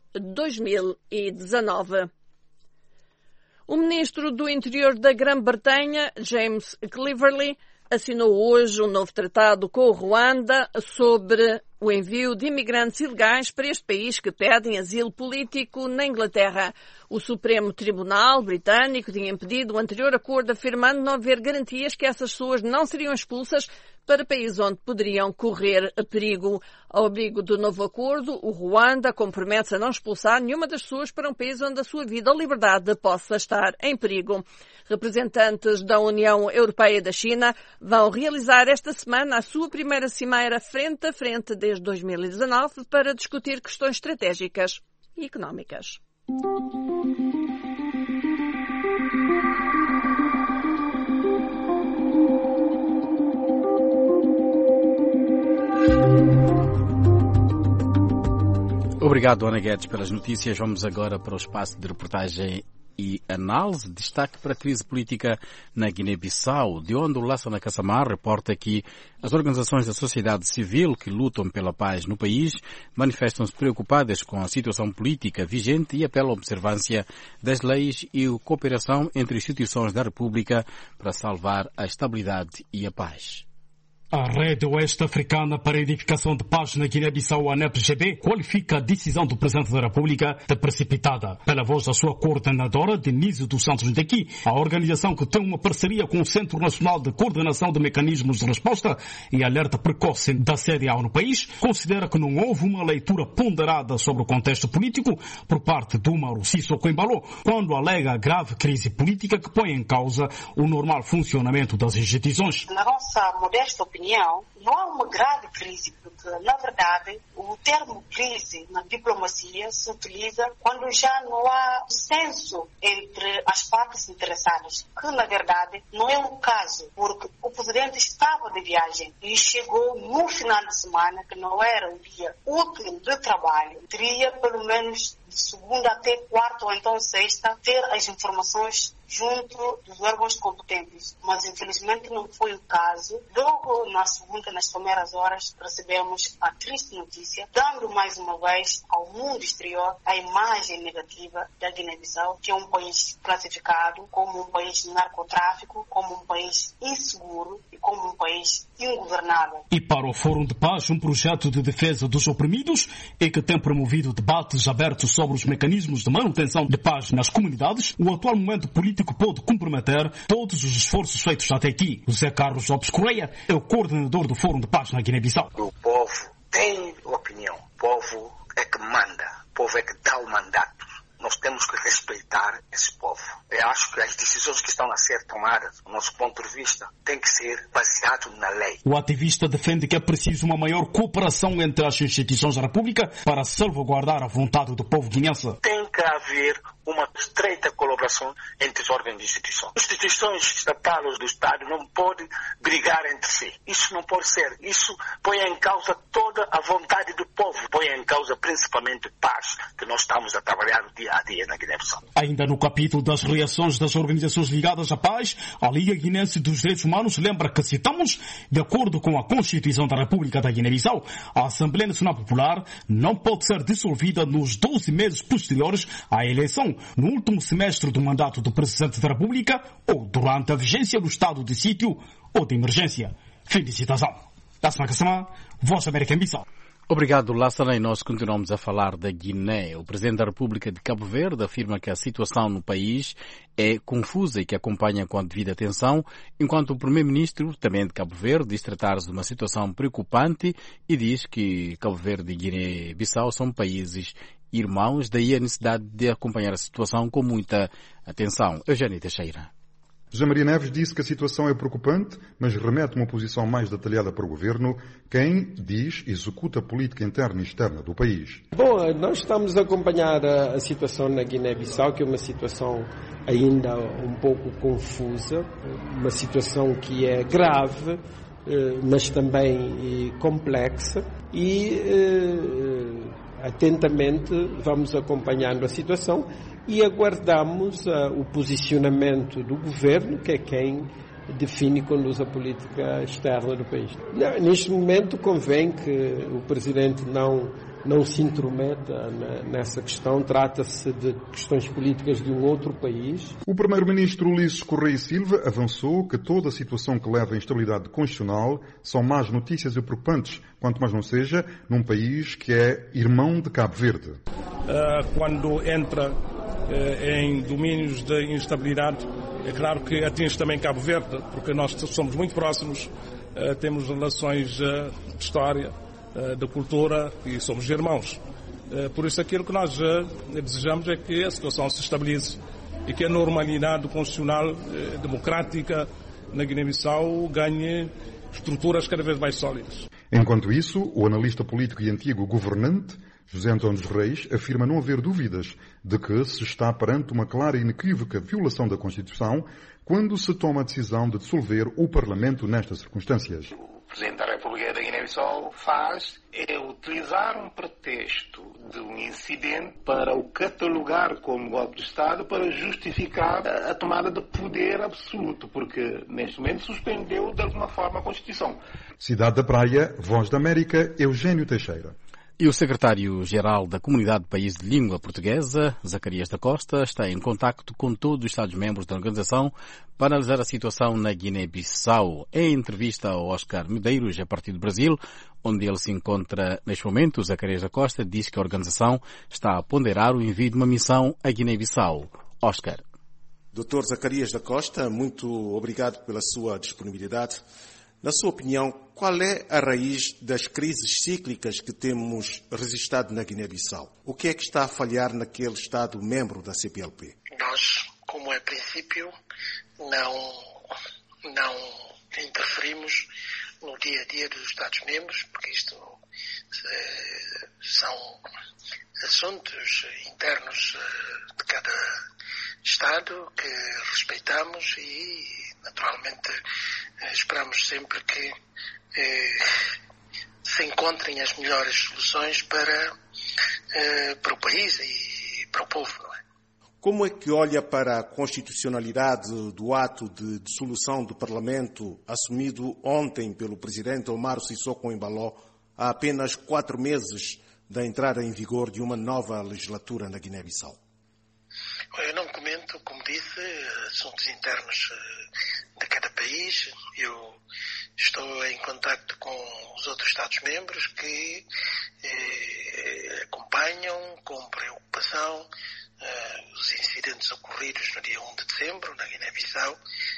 2019. O ministro do Interior da Grã-Bretanha, James Cleverly, assinou hoje um novo tratado com o Ruanda sobre o envio de imigrantes ilegais para este país que pedem asilo político na Inglaterra. O Supremo Tribunal britânico tinha impedido o anterior acordo, afirmando não haver garantias que essas pessoas não seriam expulsas para países onde poderiam correr perigo. Ao abrigo do novo acordo, o Ruanda compromete-se a não expulsar nenhuma das pessoas para um país onde a sua vida ou liberdade possa estar em perigo. Representantes da União Europeia e da China vão realizar esta semana a sua primeira cimeira frente a frente desde 2019 para discutir questões estratégicas e económicas. Obrigado, Ana Guedes, pelas notícias. Vamos agora para o espaço de reportagem e análise. Destaque para a crise política na Guiné-Bissau, de onde o Lassana Kassamar reporta que as organizações da sociedade civil que lutam pela paz no país manifestam-se preocupadas com a situação política vigente e apelam à observância das leis e a cooperação entre instituições da República para salvar a estabilidade e a paz. A Rede Oeste Africana para a Edificação de Paz na Guiné-Bissau, ANEP-GB, qualifica a decisão do Presidente da República de precipitada. Pela voz da sua coordenadora, Denise dos Santos Ndeki, a organização que tem uma parceria com o Centro Nacional de Coordenação de Mecanismos de Resposta e Alerta Precoce da CDAO no país, considera que não houve uma leitura ponderada sobre o contexto político por parte do Umaru Sissoko Embalo, quando alega a grave crise política que põe em causa o normal funcionamento das instituições. Na nossa modesta opinião, não há uma grave crise, porque, na verdade, o termo crise na diplomacia se utiliza quando já não há consenso entre as partes interessadas, que, na verdade, não é o caso, porque o Presidente estava de viagem e chegou no final de semana, que não era um dia útil de trabalho, teria pelo menos de segunda até quarta ou então sexta ter as informações junto dos órgãos competentes, mas infelizmente não foi o caso. Logo na segunda, nas primeiras horas, recebemos a triste notícia, dando mais uma vez ao mundo exterior a imagem negativa da Guiné-Bissau, que é um país classificado como um país de narcotráfico, como um país inseguro e como um país ingovernável. E para o Fórum de Paz, um projeto de defesa dos oprimidos e que tem promovido debates abertos sobre os mecanismos de manutenção de paz nas comunidades, o atual momento político pode comprometer todos os esforços feitos até aqui. José Carlos Lopes Correia é o coordenador do Fórum de Paz na Guiné-Bissau. O povo tem opinião, o povo é que manda, o povo é que dá o mandato. Nós temos que respeitar esse povo. Eu acho que as decisões que estão a ser tomadas, do nosso ponto de vista, têm que ser baseadas na lei. O ativista defende que é preciso uma maior cooperação entre as instituições da República para salvaguardar a vontade do povo guinense. Tem que haver uma estreita colaboração entre os órgãos de instituição. Instituições estatais do Estado não podem brigar entre si. Isso não pode ser. Isso põe em causa toda a vontade do povo. Põe em causa principalmente paz, que nós estamos a trabalhar dia a dia na Guiné-Bissau. Ainda no capítulo das reações das organizações ligadas à paz, a Liga Guinense dos Direitos Humanos lembra que, citamos, de acordo com a Constituição da República da Guiné-Bissau, a Assembleia Nacional Popular não pode ser dissolvida nos 12 meses posteriores à eleição, no último semestre do mandato do Presidente da República ou durante a vigência do estado de sítio ou de emergência. Fim de citação. Lassana Kassama, Voz da América em Bissau. Obrigado, Lassana. E nós continuamos a falar da Guiné. O Presidente da República de Cabo Verde afirma que a situação no país é confusa e que acompanha com a devida atenção, enquanto o Primeiro-Ministro, também de Cabo Verde, diz tratar-se de uma situação preocupante e diz que Cabo Verde e Guiné-Bissau são países irmãos, daí a necessidade de acompanhar a situação com muita atenção. Eugênio Teixeira. José Maria Neves disse que a situação é preocupante, mas remete uma posição mais detalhada para o governo, quem, diz, executa a política interna e externa do país. Bom, nós estamos a acompanhar a situação na Guiné-Bissau, que é uma situação ainda um pouco confusa, uma situação que é grave, mas também complexa, e atentamente vamos acompanhando a situação e aguardamos o posicionamento do governo, que é quem define e conduz a política externa do país. Neste momento convém que o Presidente não se intrometa nessa questão, trata-se de questões políticas de um outro país. O Primeiro-Ministro Ulisses Correia Silva avançou que toda a situação que leva à instabilidade constitucional são más notícias e preocupantes, quanto mais não seja num país que é irmão de Cabo Verde. Quando entra em domínios de instabilidade, é claro que atinge também Cabo Verde, porque nós somos muito próximos, temos relações de história, de cultura e somos irmãos. Por isso aquilo que nós desejamos é que a situação se estabilize e que a normalidade constitucional democrática na Guiné-Bissau ganhe estruturas cada vez mais sólidas. Enquanto isso, o analista político e antigo governante José António dos Reis afirma não haver dúvidas de que se está perante uma clara e inequívoca violação da Constituição quando se toma a decisão de dissolver o Parlamento nestas circunstâncias. O Presidente da República da Guiné-Bissau faz é utilizar um pretexto de um incidente para o catalogar como golpe de Estado para justificar a tomada de poder absoluto, porque neste momento suspendeu de alguma forma a Constituição. Cidade da Praia, Voz da América, Eugênio Teixeira. E o secretário-geral da Comunidade de Países de Língua Portuguesa, Zacarias da Costa, está em contacto com todos os Estados-membros da organização para analisar a situação na Guiné-Bissau. Em entrevista ao Oscar Medeiros, a partir do Brasil, onde ele se encontra neste momento, Zacarias da Costa diz que a organização está a ponderar o envio de uma missão à Guiné-Bissau. Oscar. Dr. Zacarias da Costa, muito obrigado pela sua disponibilidade. Na sua opinião, qual é a raiz das crises cíclicas que temos registrado na Guiné-Bissau? O que é que está a falhar naquele Estado membro da CPLP? Nós, como é princípio, não interferimos no dia a dia dos Estados-membros, porque isto são assuntos internos de cada Estado que respeitamos e, naturalmente, esperamos sempre que se encontrem as melhores soluções para o país e para o povo, não é? Como é que olha para a constitucionalidade do ato de dissolução do Parlamento assumido ontem pelo presidente Omar Sissoko Embaló há apenas 4 meses da entrada em vigor de uma nova legislatura na Guiné-Bissau? Eu não comento, como disse, assuntos internos de cada país. Eu estou em contacto com os outros Estados-membros que acompanham com preocupação os incidentes ocorridos no dia 1 de dezembro na Guiné-Bissau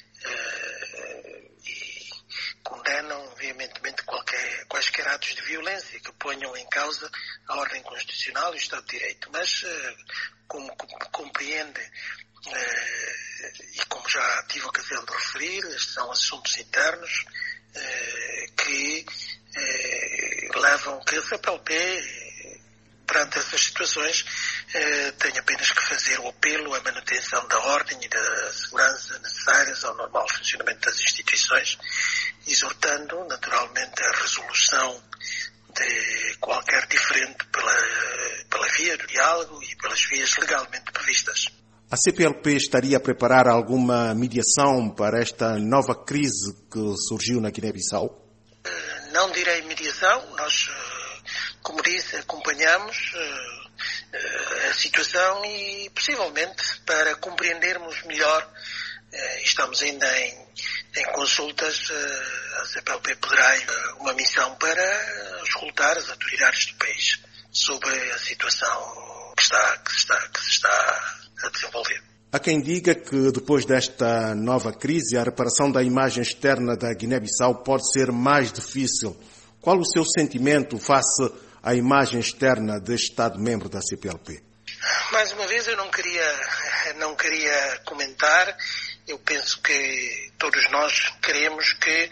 e condenam veementemente quaisquer atos de violência que ponham em causa a ordem constitucional e o Estado de Direito. Mas, como compreende e como já tive a ocasião de referir, estes são assuntos internos que levam que a CPLP, perante essas situações, tem apenas que fazer o apelo à manutenção da ordem e da segurança necessárias ao normal funcionamento das instituições, exortando naturalmente a resolução de qualquer diferente pela via do diálogo e pelas vias legalmente previstas. A CPLP estaria a preparar alguma mediação para esta nova crise que surgiu na Guiné-Bissau? Não direi mediação, nós, como disse, acompanhamos a situação e, possivelmente, para compreendermos melhor, estamos ainda em consultas, a CPLP poderá uma missão para escutar as autoridades do país sobre a situação que se está a desenvolver. Há quem diga que depois desta nova crise, a reparação da imagem externa da Guiné-Bissau pode ser mais difícil. Qual o seu sentimento face à imagem externa deste Estado-membro da CPLP? Mais uma vez, eu não queria comentar. Eu penso que todos nós queremos que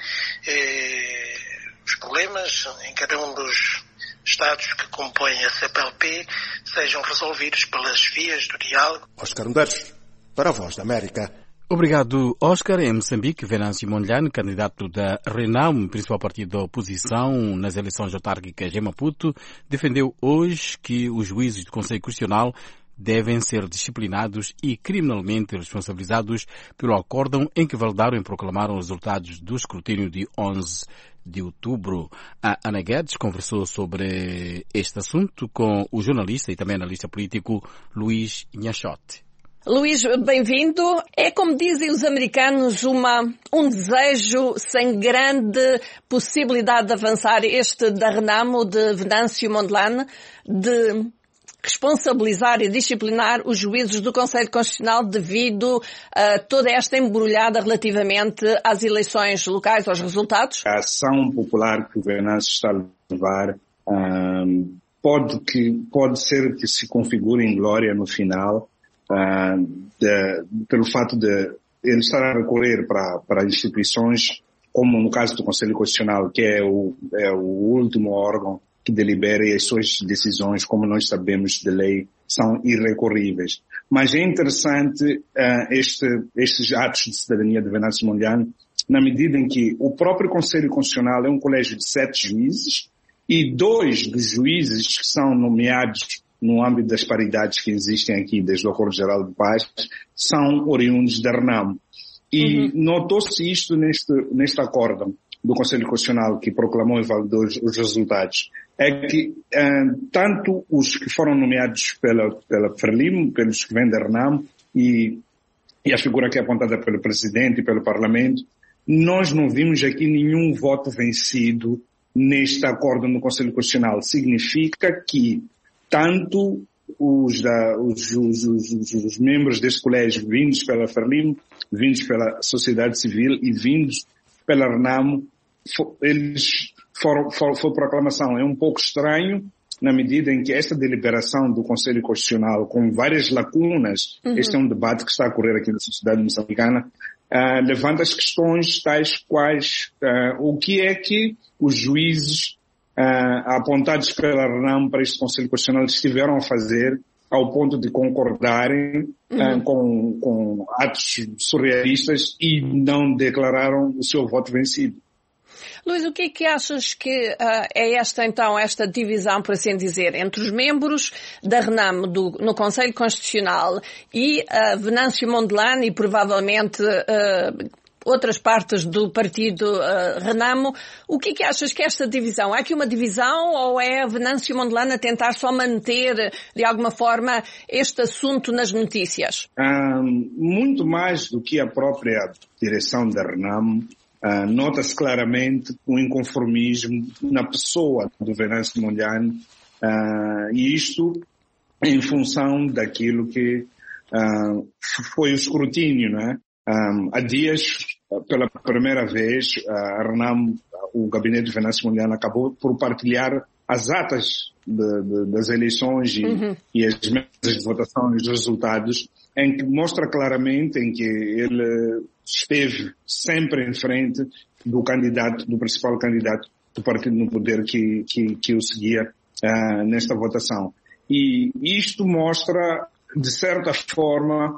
os problemas em cada um dos Estados que compõem a CPLP sejam resolvidos pelas vias do diálogo. Oscar Medeiros, para a Voz da América. Obrigado, Oscar. Em Moçambique, Venâncio Mondlane, candidato da RENAM, principal partido da oposição nas eleições autárquicas em Maputo, defendeu hoje que os juízes do Conselho Constitucional devem ser disciplinados e criminalmente responsabilizados pelo acórdão em que validaram e proclamaram os resultados do escrutínio de 11 de outubro. A Ana Guedes conversou sobre este assunto com o jornalista e também analista político Luís Inhachote. Luís, bem-vindo. É, como dizem os americanos, um desejo sem grande possibilidade de avançar, este da RENAM, de Venâncio Mondlane, de responsabilizar e disciplinar os juízes do Conselho Constitucional devido a toda esta embrulhada relativamente às eleições locais, aos resultados? A ação popular que o Venâncio está a levar pode ser que se configure em glória no final, pelo fato de ele estar a recorrer para instituições, como no caso do Conselho Constitucional, que é o último órgão que delibera, e as suas decisões, como nós sabemos de lei, são irrecorríveis. Mas é interessante estes atos de cidadania de Venâncio Mondlane, na medida em que o próprio Conselho Constitucional é um colégio de 7 juízes e 2 dos juízes que são nomeados no âmbito das paridades que existem aqui, desde o Acordo Geral de Paz, são oriundos da RENAM. E notou-se isto neste acordo do Conselho Constitucional que proclamou e validou os resultados, é que tanto os que foram nomeados pela Frelimo, pelos que vêm da Renamo e a figura que é apontada pelo Presidente e pelo Parlamento, nós não vimos aqui nenhum voto vencido neste acordo no Conselho Constitucional. Significa que tanto os membros deste colégio vindos pela Frelimo, vindos pela sociedade civil e vindos pela Renamo, foi proclamação. É um pouco estranho na medida em que esta deliberação do Conselho Constitucional, com várias lacunas, este é um debate que está a ocorrer aqui na sociedade moçambicana, levanta as questões tais quais o que é que os juízes apontados pela Renamo para este Conselho Constitucional estiveram a fazer ao ponto de concordarem com atos surrealistas e não declararam o seu voto vencido. Luís, o que é que achas que é esta divisão, por assim dizer, entre os membros da Renamo no Conselho Constitucional e Venâncio Mondlane e provavelmente outras partes do partido Renamo? O que é que achas que é esta divisão? Há aqui uma divisão ou é Venâncio Mondlane a tentar só manter, de alguma forma, este assunto nas notícias? Muito mais do que a própria direção da Renamo, nota-se claramente um inconformismo na pessoa do Venâncio Mondlane, e isto em função daquilo que foi o escrutínio, não é? Há dias, pela primeira vez, a Renamo, o gabinete do Venâncio Mondlane acabou por partilhar as atas das eleições e as mesas de votação e os resultados, em que mostra claramente em que ele esteve sempre em frente do principal candidato do partido no poder que o seguia nesta votação. E isto mostra, de certa forma,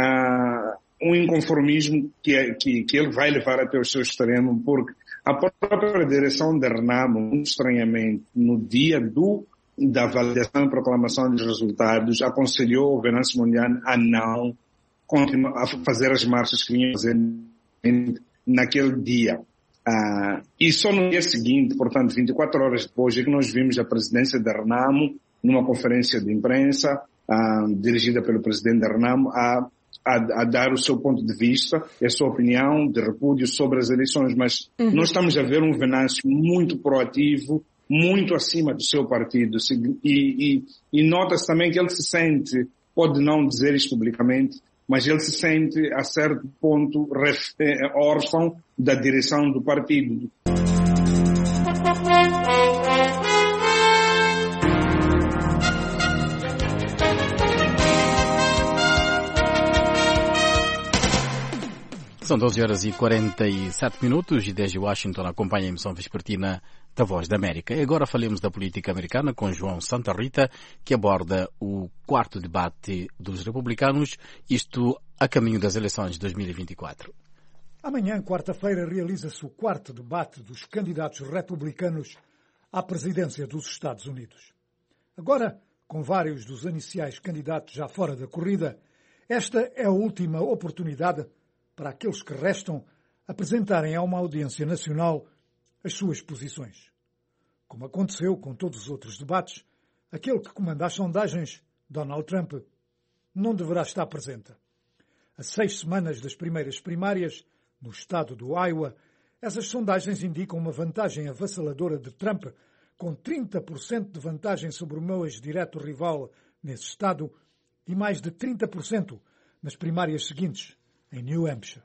um inconformismo que ele vai levar até o seu extremo, porque a própria direção da Renamo, muito estranhamente, no dia da validação e proclamação dos resultados, aconselhou o Venâncio Mondlane a não continuar a fazer as marchas que vinham fazer naquele dia. E só no dia seguinte, portanto, 24 horas depois, é que nós vimos a presidência da Renamo, numa conferência de imprensa, dirigida pelo presidente da Renamo, a dar o seu ponto de vista e a sua opinião de repúdio sobre as eleições. Mas nós estamos a ver um Venâncio muito proativo, muito acima do seu partido. E nota-se também que ele se sente, pode não dizer isto publicamente, mas ele se sente, a certo ponto, órfão da direção do partido. São 12 horas e 47 minutos e desde Washington acompanha a emissão vespertina da Voz da América. E agora falemos da política americana com João Santa Rita, que aborda o quarto debate dos republicanos, isto a caminho das eleições de 2024. Amanhã, quarta-feira, realiza-se o quarto debate dos candidatos republicanos à presidência dos Estados Unidos. Agora, com vários dos iniciais candidatos já fora da corrida, esta é a última oportunidade para aqueles que restam apresentarem a uma audiência nacional as suas posições. Como aconteceu com todos os outros debates, aquele que comanda as sondagens, Donald Trump, não deverá estar presente. A 6 semanas das primeiras primárias, no estado do Iowa, essas sondagens indicam uma vantagem avassaladora de Trump, com 30% de vantagem sobre o meu ex-direto rival nesse estado e mais de 30% nas primárias seguintes, em New Hampshire.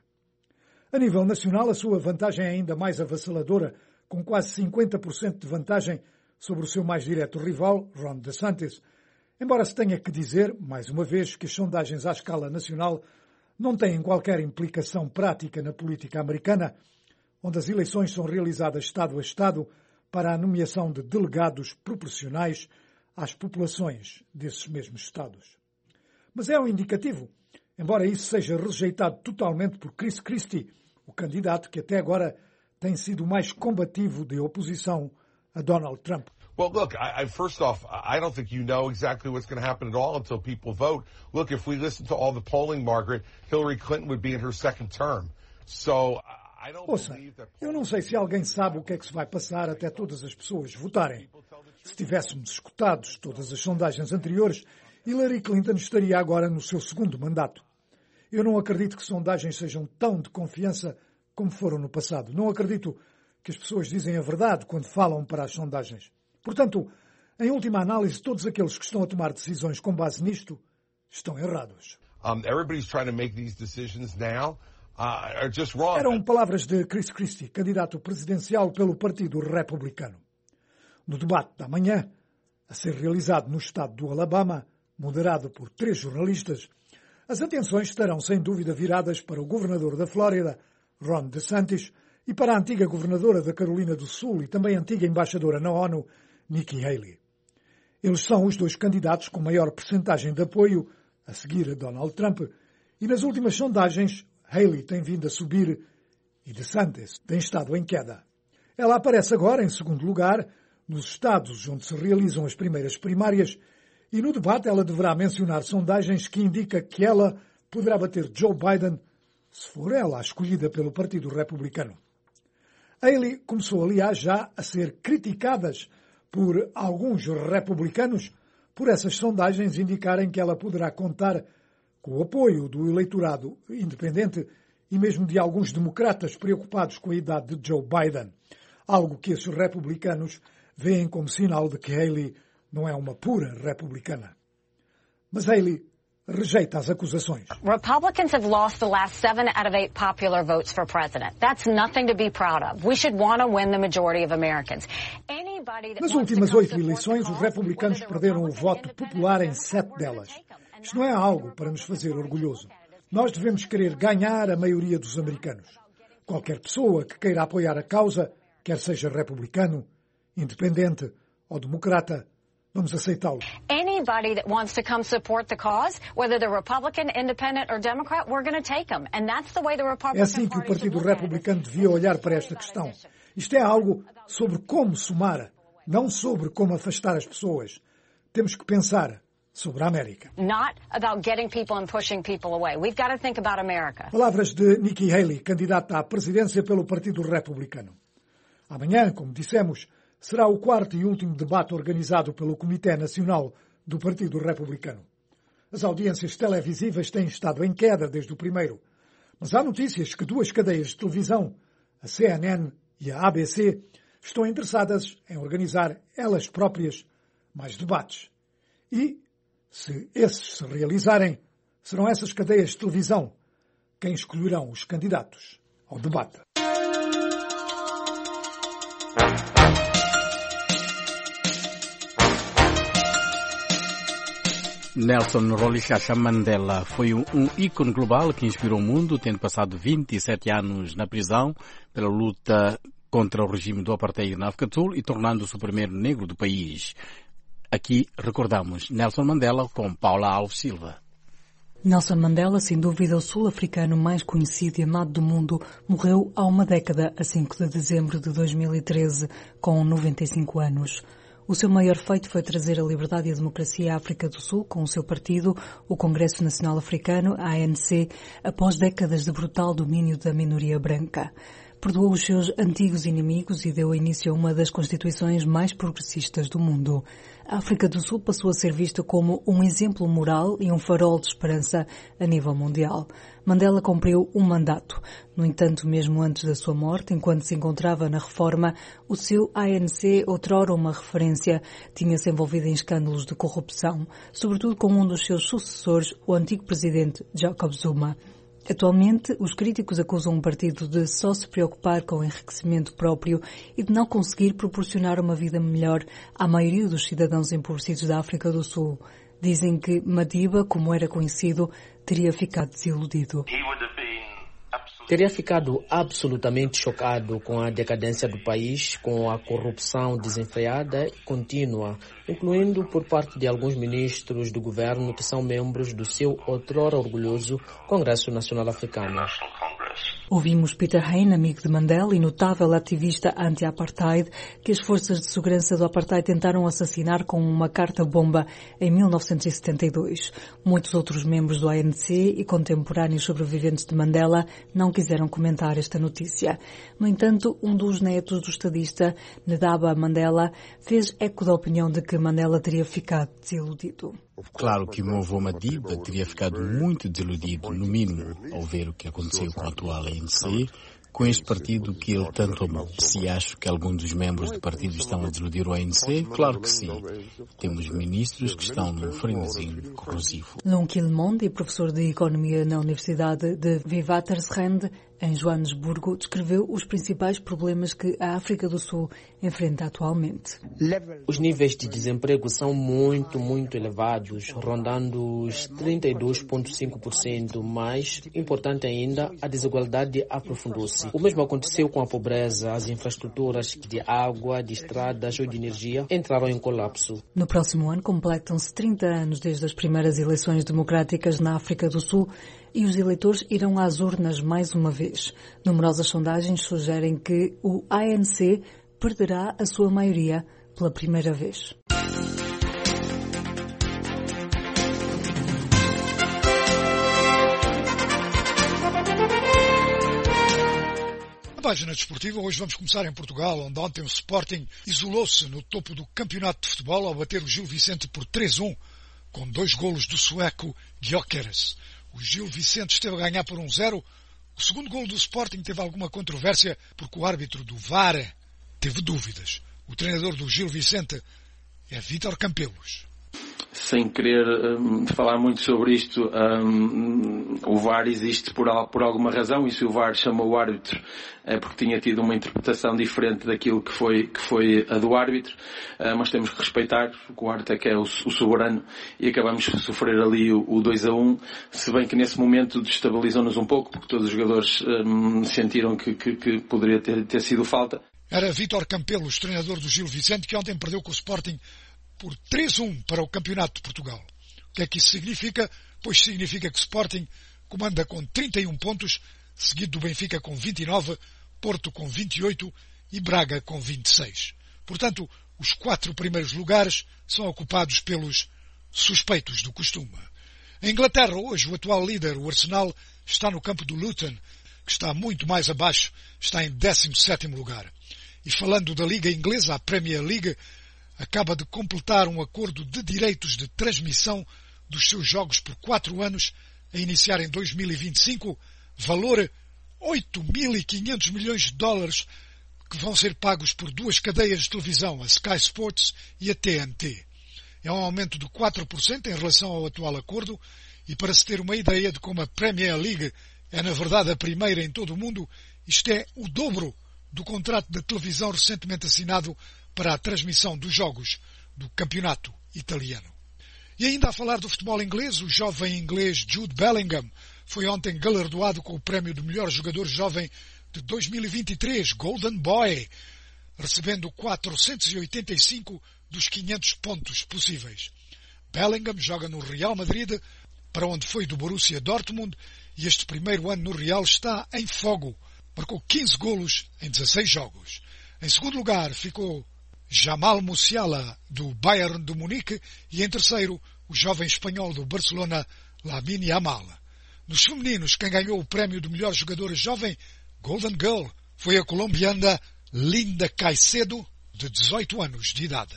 A nível nacional, a sua vantagem é ainda mais avassaladora, com quase 50% de vantagem sobre o seu mais direto rival, Ron DeSantis, embora se tenha que dizer, mais uma vez, que as sondagens à escala nacional não têm qualquer implicação prática na política americana, onde as eleições são realizadas Estado a Estado para a nomeação de delegados proporcionais às populações desses mesmos Estados. Mas é um indicativo, embora isso seja rejeitado totalmente por Chris Christie, o candidato que até agora tem sido o mais combativo de oposição a Donald Trump. Well, look, first off, I don't think you know exactly what's going to happen at all until people vote. Look, if we listen to all the polling, Margaret, Hillary Clinton would be in her second term. So Ouça, eu não sei se alguém sabe o que é que se vai passar até todas as pessoas votarem. Se tivéssemos escutado todas as sondagens anteriores, Hillary Clinton estaria agora no seu segundo mandato. Eu não acredito que sondagens sejam tão de confiança como foram no passado. Não acredito que as pessoas dizem a verdade quando falam para as sondagens. Portanto, em última análise, todos aqueles que estão a tomar decisões com base nisto estão errados. Everybody's trying to make these decisions now are just wrong. Eram palavras de Chris Christie, candidato presidencial pelo Partido Republicano. No debate da manhã, a ser realizado no estado do Alabama, moderado por 3 jornalistas, as atenções estarão sem dúvida viradas para o governador da Flórida, Ron DeSantis, e para a antiga governadora da Carolina do Sul e também antiga embaixadora na ONU, Nikki Haley. Eles são os 2 candidatos com maior percentagem de apoio, a seguir a Donald Trump, e nas últimas sondagens, Haley tem vindo a subir e DeSantis tem estado em queda. Ela aparece agora em segundo lugar nos estados onde se realizam as primeiras primárias e no debate ela deverá mencionar sondagens que indicam que ela poderá bater Joe Biden se for ela a escolhida pelo Partido Republicano. Haley começou, aliás, já a ser criticadas por alguns republicanos por essas sondagens indicarem que ela poderá contar com o apoio do eleitorado independente e mesmo de alguns democratas preocupados com a idade de Joe Biden, algo que esses republicanos veem como sinal de que Haley não é uma pura republicana. Mas Haley rejeita as acusações. Republicans have lost the last 7 out of 8 popular votes for president. That's nothing to be proud of. We should want to win the majority of Americans. Nas últimas 8 eleições, os republicanos perderam o voto popular em 7 delas. Isto não é algo para nos fazer orgulhoso. Nós devemos querer ganhar a maioria dos americanos. Qualquer pessoa que queira apoiar a causa, quer seja republicano, independente ou democrata, vamos aceitá-lo. Anybody that wants to come support the cause, whether they're Republican, Independent or Democrat, we're going to take them. And that's the way the Republican É assim que o Partido Republicano devia olhar para esta questão. Isto é algo sobre como somar, não sobre como afastar as pessoas. Temos que pensar sobre a América. Not about getting people and pushing people away. We've got to think about America. Palavras de Nikki Haley, candidata à presidência pelo Partido Republicano. Amanhã, como dissemos, será o 4º e último debate organizado pelo Comitê Nacional do Partido Republicano. As audiências televisivas têm estado em queda desde o primeiro, mas há notícias que 2 cadeias de televisão, a CNN e a ABC, estão interessadas em organizar elas próprias mais debates. E, se esses se realizarem, serão essas cadeias de televisão quem escolherão os candidatos ao debate. Nelson Rolihlahla Mandela foi um ícone global que inspirou o mundo, tendo passado 27 anos na prisão pela luta contra o regime do apartheid na África do Sul e tornando-se o primeiro negro do país. Aqui recordamos Nelson Mandela com Paula Alves Silva. Nelson Mandela, sem dúvida o sul-africano mais conhecido e amado do mundo, morreu há uma década, a 5 de dezembro de 2013, com 95 anos. O seu maior feito foi trazer a liberdade e a democracia à África do Sul com o seu partido, o Congresso Nacional Africano, ANC, após décadas de brutal domínio da minoria branca. Perdoou os seus antigos inimigos e deu início a uma das constituições mais progressistas do mundo. A África do Sul passou a ser vista como um exemplo moral e um farol de esperança a nível mundial. Mandela cumpriu um mandato. No entanto, mesmo antes da sua morte, enquanto se encontrava na reforma, o seu ANC, outrora uma referência, tinha-se envolvido em escândalos de corrupção, sobretudo com um dos seus sucessores, o antigo presidente Jacob Zuma. Atualmente, os críticos acusam o partido de só se preocupar com o enriquecimento próprio e de não conseguir proporcionar uma vida melhor à maioria dos cidadãos empobrecidos da África do Sul. Dizem que Madiba, como era conhecido, teria ficado desiludido. Teria ficado absolutamente chocado com a decadência do país, com a corrupção desenfreada e contínua, incluindo por parte de alguns ministros do governo que são membros do seu outrora orgulhoso Congresso Nacional Africano. Ouvimos Peter Hain, amigo de Mandela e notável ativista anti-apartheid, que as forças de segurança do apartheid tentaram assassinar com uma carta-bomba em 1972. Muitos outros membros do ANC e contemporâneos sobreviventes de Mandela não quiseram comentar esta notícia. No entanto, um dos netos do estadista, Ndaba Mandela, fez eco da opinião de que Mandela teria ficado desiludido. Claro que o meu avô Madiba teria ficado muito desiludido, no mínimo, ao ver o que aconteceu com o atual ANC, com este partido que ele tanto amou. Se acho que alguns dos membros do partido estão a desiludir o ANC, claro que sim. Temos ministros que estão num frenesim corrosivo. Lon Quilmonde, professor de Economia na Universidade de Witwatersrand, em Joanesburgo, descreveu os principais problemas que a África do Sul enfrenta atualmente. Os níveis de desemprego são muito elevados, rondando os 32,5%, mas, importante ainda, a desigualdade aprofundou-se. O mesmo aconteceu com a pobreza. As infraestruturas de água, de estradas ou de energia entraram em colapso. No próximo ano completam-se 30 anos desde as primeiras eleições democráticas na África do Sul e os eleitores irão às urnas mais uma vez. Numerosas sondagens sugerem que o ANC perderá a sua maioria pela primeira vez. Na página desportiva, hoje vamos começar em Portugal, onde ontem o Sporting isolou-se no topo do campeonato de futebol ao bater o Gil Vicente por 3-1, com 2 golos do sueco Gyökeres. O Gil Vicente esteve a ganhar por 1-0. O segundo golo do Sporting teve alguma controvérsia porque o árbitro do VAR teve dúvidas. O treinador do Gil Vicente é Vítor Campelos. Sem querer falar muito sobre isto, o VAR existe por alguma razão, e se o VAR chamou o árbitro é porque tinha tido uma interpretação diferente daquilo que foi a do árbitro, mas temos que respeitar, o árbitro é que é o soberano, e acabamos de sofrer ali o 2-1, se bem que nesse momento destabilizou-nos um pouco, porque todos os jogadores sentiram que poderia ter sido falta. Era Vítor Campelos, treinador do Gil Vicente, que ontem perdeu com o Sporting por 3-1 para o Campeonato de Portugal. O que é que isso significa? Pois significa que o Sporting comanda com 31 pontos, seguido do Benfica com 29, Porto com 28 e Braga com 26. Portanto, os 4 primeiros lugares são ocupados pelos suspeitos do costume. Em Inglaterra, hoje, o atual líder, o Arsenal, está no campo do Luton, que está muito mais abaixo, está em 17º lugar. E falando da Liga Inglesa, a Premier League acaba de completar um acordo de direitos de transmissão dos seus jogos por 4 anos, a iniciar em 2025, valor 8.500 milhões de dólares, que vão ser pagos por 2 cadeias de televisão, a Sky Sports e a TNT. É um aumento de 4% em relação ao atual acordo, e para se ter uma ideia de como a Premier League é na verdade a primeira em todo o mundo, isto é o dobro do contrato da televisão recentemente assinado para a transmissão dos jogos do campeonato italiano. E ainda a falar do futebol inglês, o jovem inglês Jude Bellingham foi ontem galardoado com o prémio de melhor jogador jovem de 2023, Golden Boy, recebendo 485 dos 500 pontos possíveis. Bellingham joga no Real Madrid, para onde foi do Borussia Dortmund, e este primeiro ano no Real está em fogo. Marcou 15 golos em 16 jogos. Em segundo lugar ficou Jamal Musiala, do Bayern de Munique, e em terceiro, o jovem espanhol do Barcelona, Lamine Yamal. Nos femininos, quem ganhou o prémio de melhor jogadora jovem, Golden Girl, foi a colombiana Linda Caicedo, de 18 anos de idade.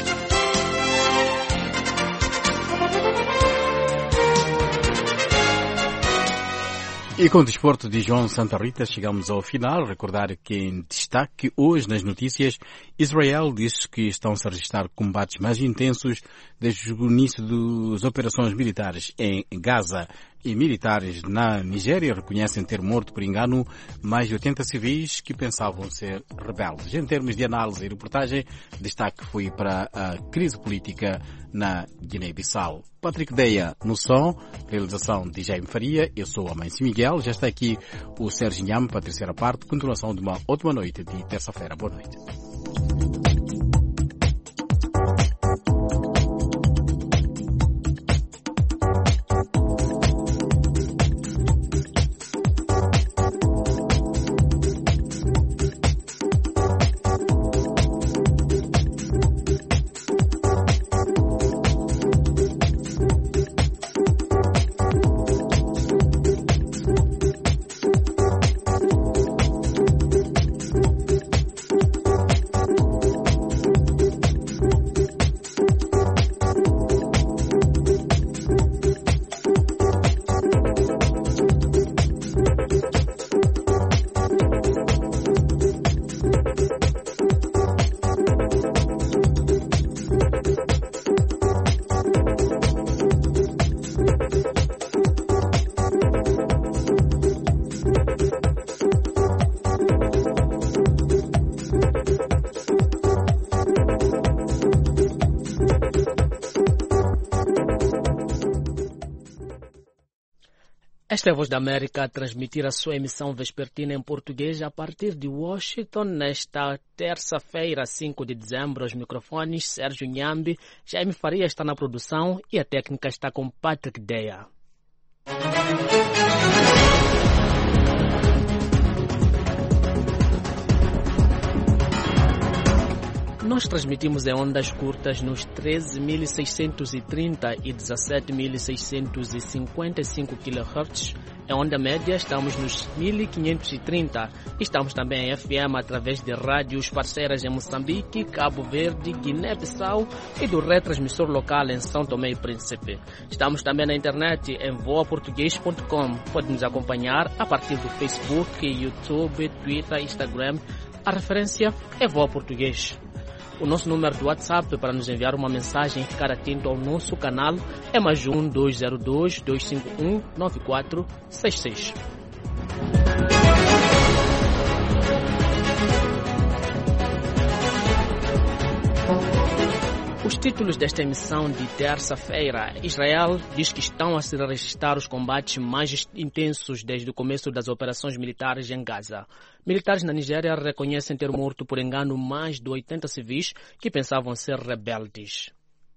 E com o desporto de João Santa Rita chegamos ao final. Recordar que em destaque hoje nas notícias, Israel diz que estão-se a registrar combates mais intensos desde o início das operações militares em Gaza. E militares na Nigéria reconhecem ter morto por engano mais de 80 civis que pensavam ser rebeldes. Em termos de análise e reportagem, destaque foi para a crise política na Guiné-Bissau. Patrick Deia no som, realização de Jaime Faria, eu sou a Mãe-Se Miguel, já está aqui o Sérgio Nhame para a terceira parte, continuação de uma ótima noite de terça-feira. Boa noite. Esta é a Voz da América a transmitir a sua emissão vespertina em português a partir de Washington nesta terça-feira, 5 de dezembro. Os microfones, Sérgio Nhambi, Jaime Faria está na produção e a técnica está com Patrick Deia. Nós transmitimos em ondas curtas nos 13.630 e 17.655 kHz. Em onda média estamos nos 1.530. Estamos também em FM através de rádios parceiras em Moçambique, Cabo Verde, Guiné-Bissau e do retransmissor local em São Tomé e Príncipe. Estamos também na internet em voaportuguês.com. Pode nos acompanhar a partir do Facebook, YouTube, Twitter, Instagram. A referência é Voa Português. O nosso número do WhatsApp para nos enviar uma mensagem e ficar atento ao nosso canal é +1 202 251 9466. Os títulos desta emissão de terça-feira: Israel diz que estão a se registrar os combates mais intensos desde o começo das operações militares em Gaza. Militares na Nigéria reconhecem ter morto por engano mais de 80 civis que pensavam ser rebeldes.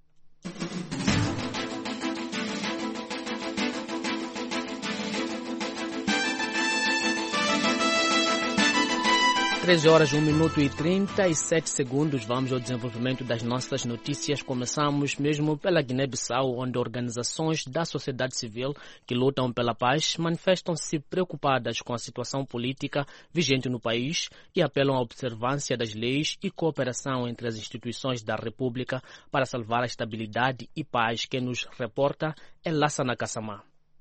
13 horas, 1 minuto e 37 segundos. Vamos ao desenvolvimento das nossas notícias. Começamos mesmo pela Guiné-Bissau, onde organizações da sociedade civil que lutam pela paz manifestam-se preocupadas com a situação política vigente no país e apelam à observância das leis e cooperação entre as instituições da República para salvar a estabilidade e paz. Quem nos reporta é Lassana Kassamá.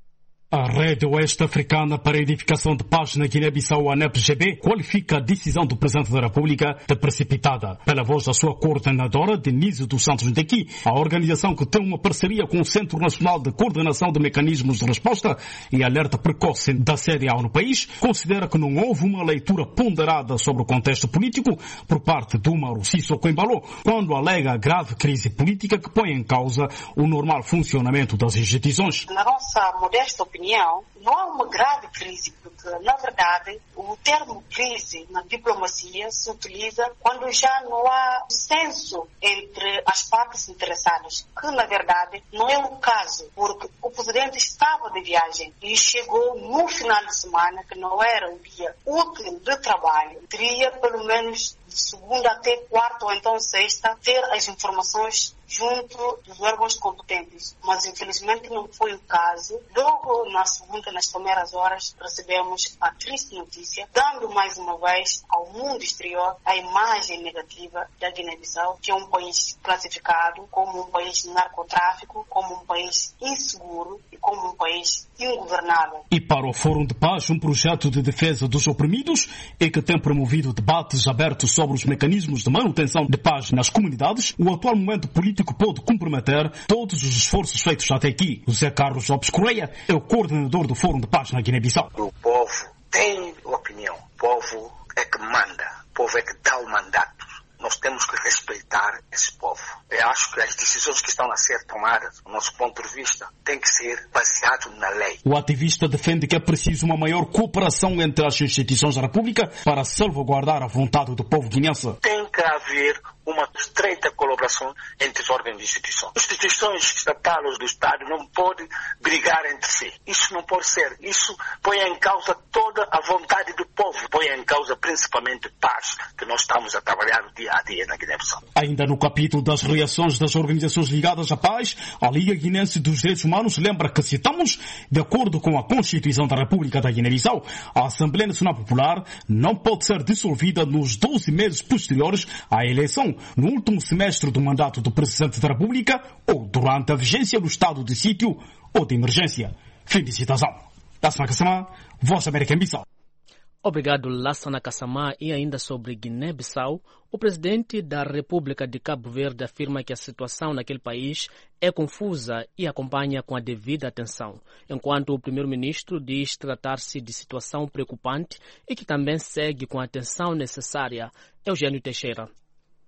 A Rede Oeste Africana para a Edificação de Paz na Guiné-Bissau, ANEP-GB, qualifica a decisão do Presidente da República de precipitada. Pela voz da sua coordenadora, Denise dos Santos Ndeki, a organização que tem uma parceria com o Centro Nacional de Coordenação de Mecanismos de Resposta e Alerta Precoce da CDAO no país, considera que não houve uma leitura ponderada sobre o contexto político por parte do Umaru Sissoko Embalo, quando alega a grave crise política que põe em causa o normal funcionamento das instituições. Na nossa modesta opinião, não há uma grave crise, porque, na verdade, o termo crise na diplomacia se utiliza quando já não há consenso entre as partes interessadas, que, na verdade, não é o caso, porque o presidente estava de viagem e chegou no final de semana, que não era um dia útil de trabalho, teria pelo menos de segunda até quarta ou então sexta ter as informações junto dos órgãos competentes, mas infelizmente não foi o caso. Logo na segunda, nas primeiras horas, recebemos a triste notícia, dando mais uma vez ao mundo exterior a imagem negativa da Guiné-Bissau, que é um país classificado como um país de narcotráfico, como um país inseguro e como um país ingovernável. E para o Fórum de Paz, um projeto de defesa dos oprimidos e que tem promovido debates abertos sobre os mecanismos de manutenção de paz nas comunidades, o atual momento político pode comprometer todos os esforços feitos até aqui. José Carlos Lopes Correia é o coordenador do Fórum de Paz na Guiné-Bissau. O povo tem opinião, o povo é que manda, o povo é que dá o mandato. Nós temos que respeitar esse povo. Eu acho que as decisões que estão a ser tomadas, do nosso ponto de vista, têm que ser baseadas na lei. O ativista defende que é preciso uma maior cooperação entre as instituições da República para salvaguardar a vontade do povo guinense. Tem que haver uma estreita colaboração entre os órgãos de instituição. Instituições estatais do Estado não podem brigar entre si. Isso não pode ser. Isso põe em causa toda a vontade do povo. Põe em causa principalmente paz, que nós estamos a trabalhar dia a dia na Guiné-Bissau. Ainda no capítulo das reações das organizações ligadas à paz, a Liga Guinense dos Direitos Humanos lembra que, citamos, de acordo com a Constituição da República da Guiné-Bissau, a Assembleia Nacional Popular não pode ser dissolvida nos 12 meses posteriores à eleição, no último semestre do mandato do Presidente da República ou durante a vigência do estado de sítio ou de emergência. Fim de citação. Lassana Kassamá, Voz América em Bissau. Obrigado, Lassana Kassamá. E ainda sobre Guiné-Bissau, o presidente da República de Cabo Verde afirma que a situação naquele país é confusa e acompanha com a devida atenção, enquanto o primeiro-ministro diz tratar-se de situação preocupante e que também segue com a atenção necessária. Eugênio Teixeira.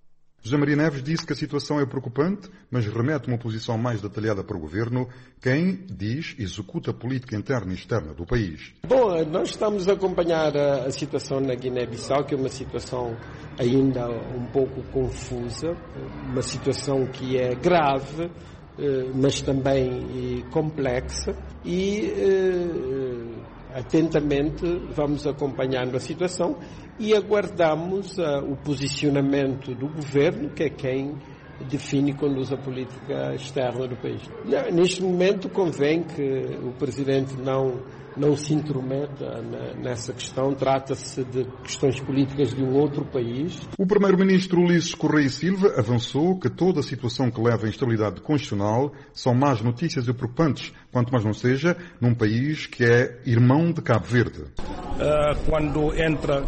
José Maria Neves disse que a situação é preocupante, mas remete uma posição mais detalhada para o governo, quem, diz, executa a política interna e externa do país. Bom, nós estamos a acompanhar a situação na Guiné-Bissau, que é uma situação ainda um pouco confusa, uma situação que é grave, mas também complexa, e atentamente vamos acompanhando a situação e aguardamos o posicionamento do governo, que é quem define e conduz a política externa do país. Neste momento convém que o Presidente não se intrometa nessa questão, trata-se de questões políticas de um outro país. O Primeiro-Ministro Ulisses Correia e Silva avançou que toda a situação que leva à instabilidade constitucional são más notícias e preocupantes, quanto mais não seja num país que é irmão de Cabo Verde. Quando entra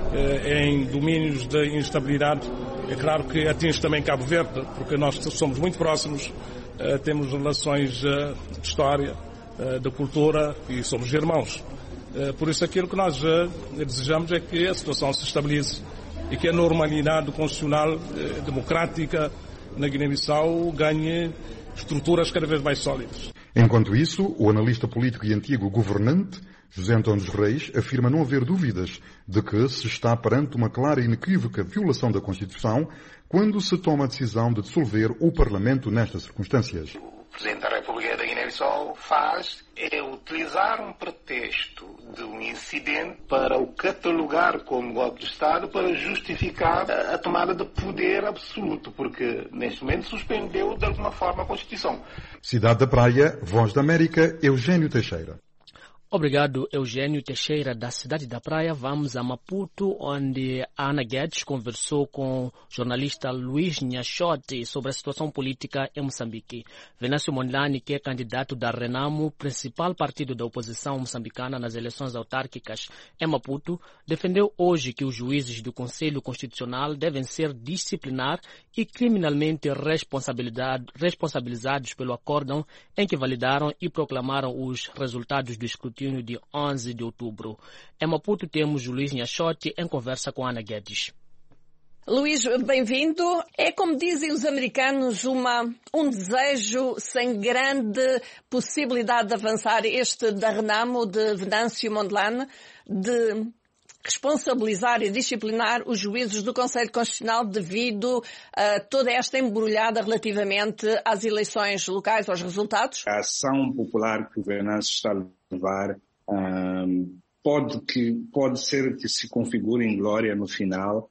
em domínios de instabilidade, é claro que atinge também Cabo Verde, porque nós somos muito próximos, temos relações de história, de cultura e somos irmãos. Por isso aquilo que nós desejamos é que a situação se estabilize e que a normalidade constitucional democrática na Guiné-Bissau ganhe estruturas cada vez mais sólidas. Enquanto isso, o analista político e antigo governante José Antônio dos Reis afirma não haver dúvidas de que se está perante uma clara e inequívoca violação da Constituição quando se toma a decisão de dissolver o Parlamento nestas circunstâncias. O Presidente da República da Guiné-Bissau faz é utilizar um pretexto de um incidente para o catalogar como golpe de Estado para justificar a tomada de poder absoluto, porque neste momento suspendeu de alguma forma a Constituição. Cidade da Praia, Voz da América, Eugênio Teixeira. Obrigado, Eugênio Teixeira, da Cidade da Praia. Vamos a Maputo, onde a Ana Guedes conversou com o jornalista Luiz Nhachote sobre a situação política em Moçambique. Venâncio Mondlane, que é candidato da Renamo, principal partido da oposição moçambicana nas eleições autárquicas em Maputo, defendeu hoje que os juízes do Conselho Constitucional devem ser disciplinar e criminalmente responsabilizados pelo acórdão em que validaram e proclamaram os resultados do escrutínio de 11 de outubro. Em Maputo temos o Luiz Nhachote em conversa com Ana Guedes. Luís, bem-vindo. É, como dizem os americanos, um desejo sem grande possibilidade de avançar este da Renamo, de Venâncio Mondlane, de responsabilizar e disciplinar os juízes do Conselho Constitucional devido a toda esta embrulhada relativamente às eleições locais, aos resultados? A ação popular que o Venâncio está a levar pode ser que se configure em glória no final,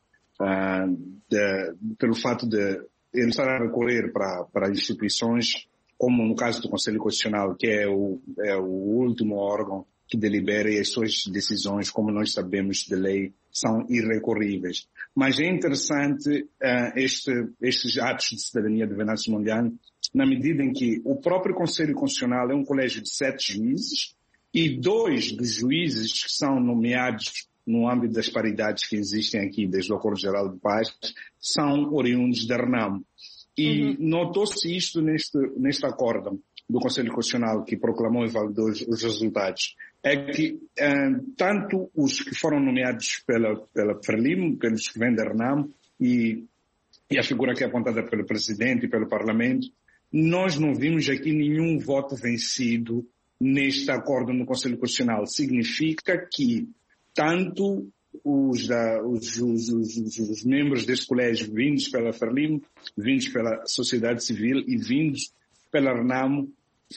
pelo fato de ele estar a recorrer para instituições, como no caso do Conselho Constitucional, que é o último órgão que delibera, e as suas decisões, como nós sabemos de lei, são irrecorríveis. Mas é interessante estes atos de cidadania de Venâncio Mondlane, na medida em que o próprio Conselho Constitucional é um colégio de 7 juízes, e 2 dos juízes que são nomeados no âmbito das paridades que existem aqui, desde o Acordo Geral de Paz, são oriundos da Renamo. E notou-se isto neste acórdão do Conselho Constitucional, que proclamou e validou os resultados, é que tanto os que foram nomeados pela Frelimo, pelos que vêm da Renamo, e a figura que é apontada pelo Presidente e pelo Parlamento, nós não vimos aqui nenhum voto vencido neste acordo no Conselho Constitucional. Significa que tanto os membros deste colégio vindos pela Frelimo, vindos pela sociedade civil e vindos pela Renamo,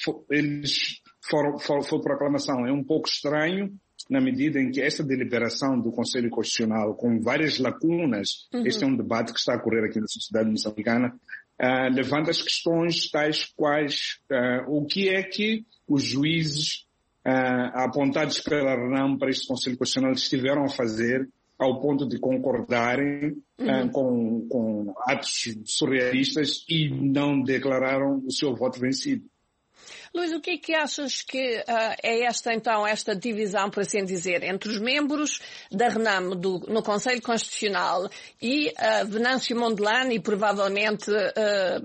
foi proclamação. É um pouco estranho, na medida em que esta deliberação do Conselho Constitucional, com várias lacunas, este é um debate que está a ocorrer aqui na sociedade moçambicana, levanta as questões tais quais o que é que os juízes apontados pela Renamo para este Conselho Constitucional estiveram a fazer ao ponto de concordarem com atos surrealistas e não declararam o seu voto vencido. Luís, o que é que achas que é esta divisão, por assim dizer, entre os membros da Renamo no Conselho Constitucional e Venâncio Mondlane e provavelmente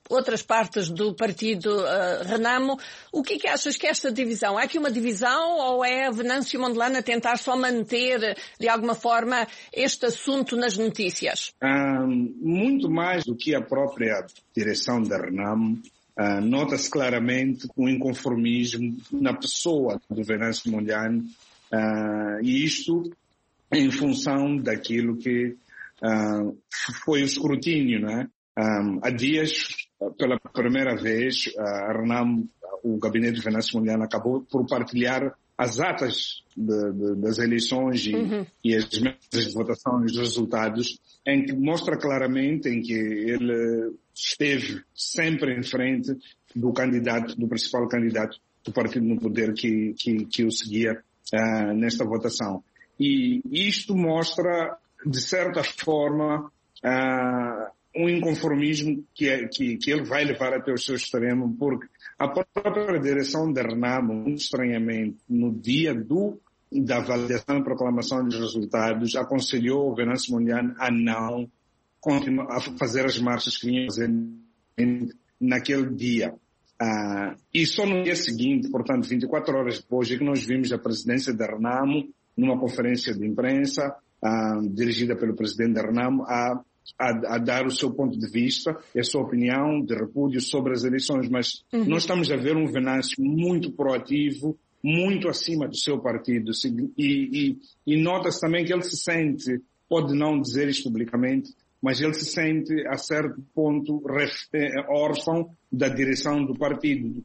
outras partes do partido Renamo. O que é que achas que esta divisão? Há aqui uma divisão ou é a Venâncio Mondlane a tentar só manter, de alguma forma, este assunto nas notícias? Muito mais do que a própria direção da Renamo, nota-se claramente um inconformismo na pessoa do Venâncio Mondlane, e isto em função daquilo que foi o escrutínio, não é? Há dias, pela primeira vez, a Renamo, o gabinete do Venâncio Mondlane acabou por partilhar as atas das eleições e as mesas de votação e os resultados, em que mostra claramente em que ele esteve sempre em frente do principal candidato do partido no poder que o seguia nesta votação. E isto mostra, de certa forma, um inconformismo que ele vai levar até o seu extremo, porque a própria direção da Renamo, muito estranhamente, no dia da avaliação e proclamação dos resultados, aconselhou o Venâncio Mondlane a não continuar a fazer as marchas que vinham fazer naquele dia. E só no dia seguinte, portanto, 24 horas depois, é que nós vimos a presidência da Renamo, numa conferência de imprensa, dirigida pelo presidente da Renamo, a dar o seu ponto de vista e a sua opinião de repúdio sobre as eleições. Mas nós estamos a ver um Venâncio muito proativo, muito acima do seu partido. E nota-se também que ele se sente, pode não dizer isto publicamente, mas ele se sente, a certo ponto, órfão da direção do partido.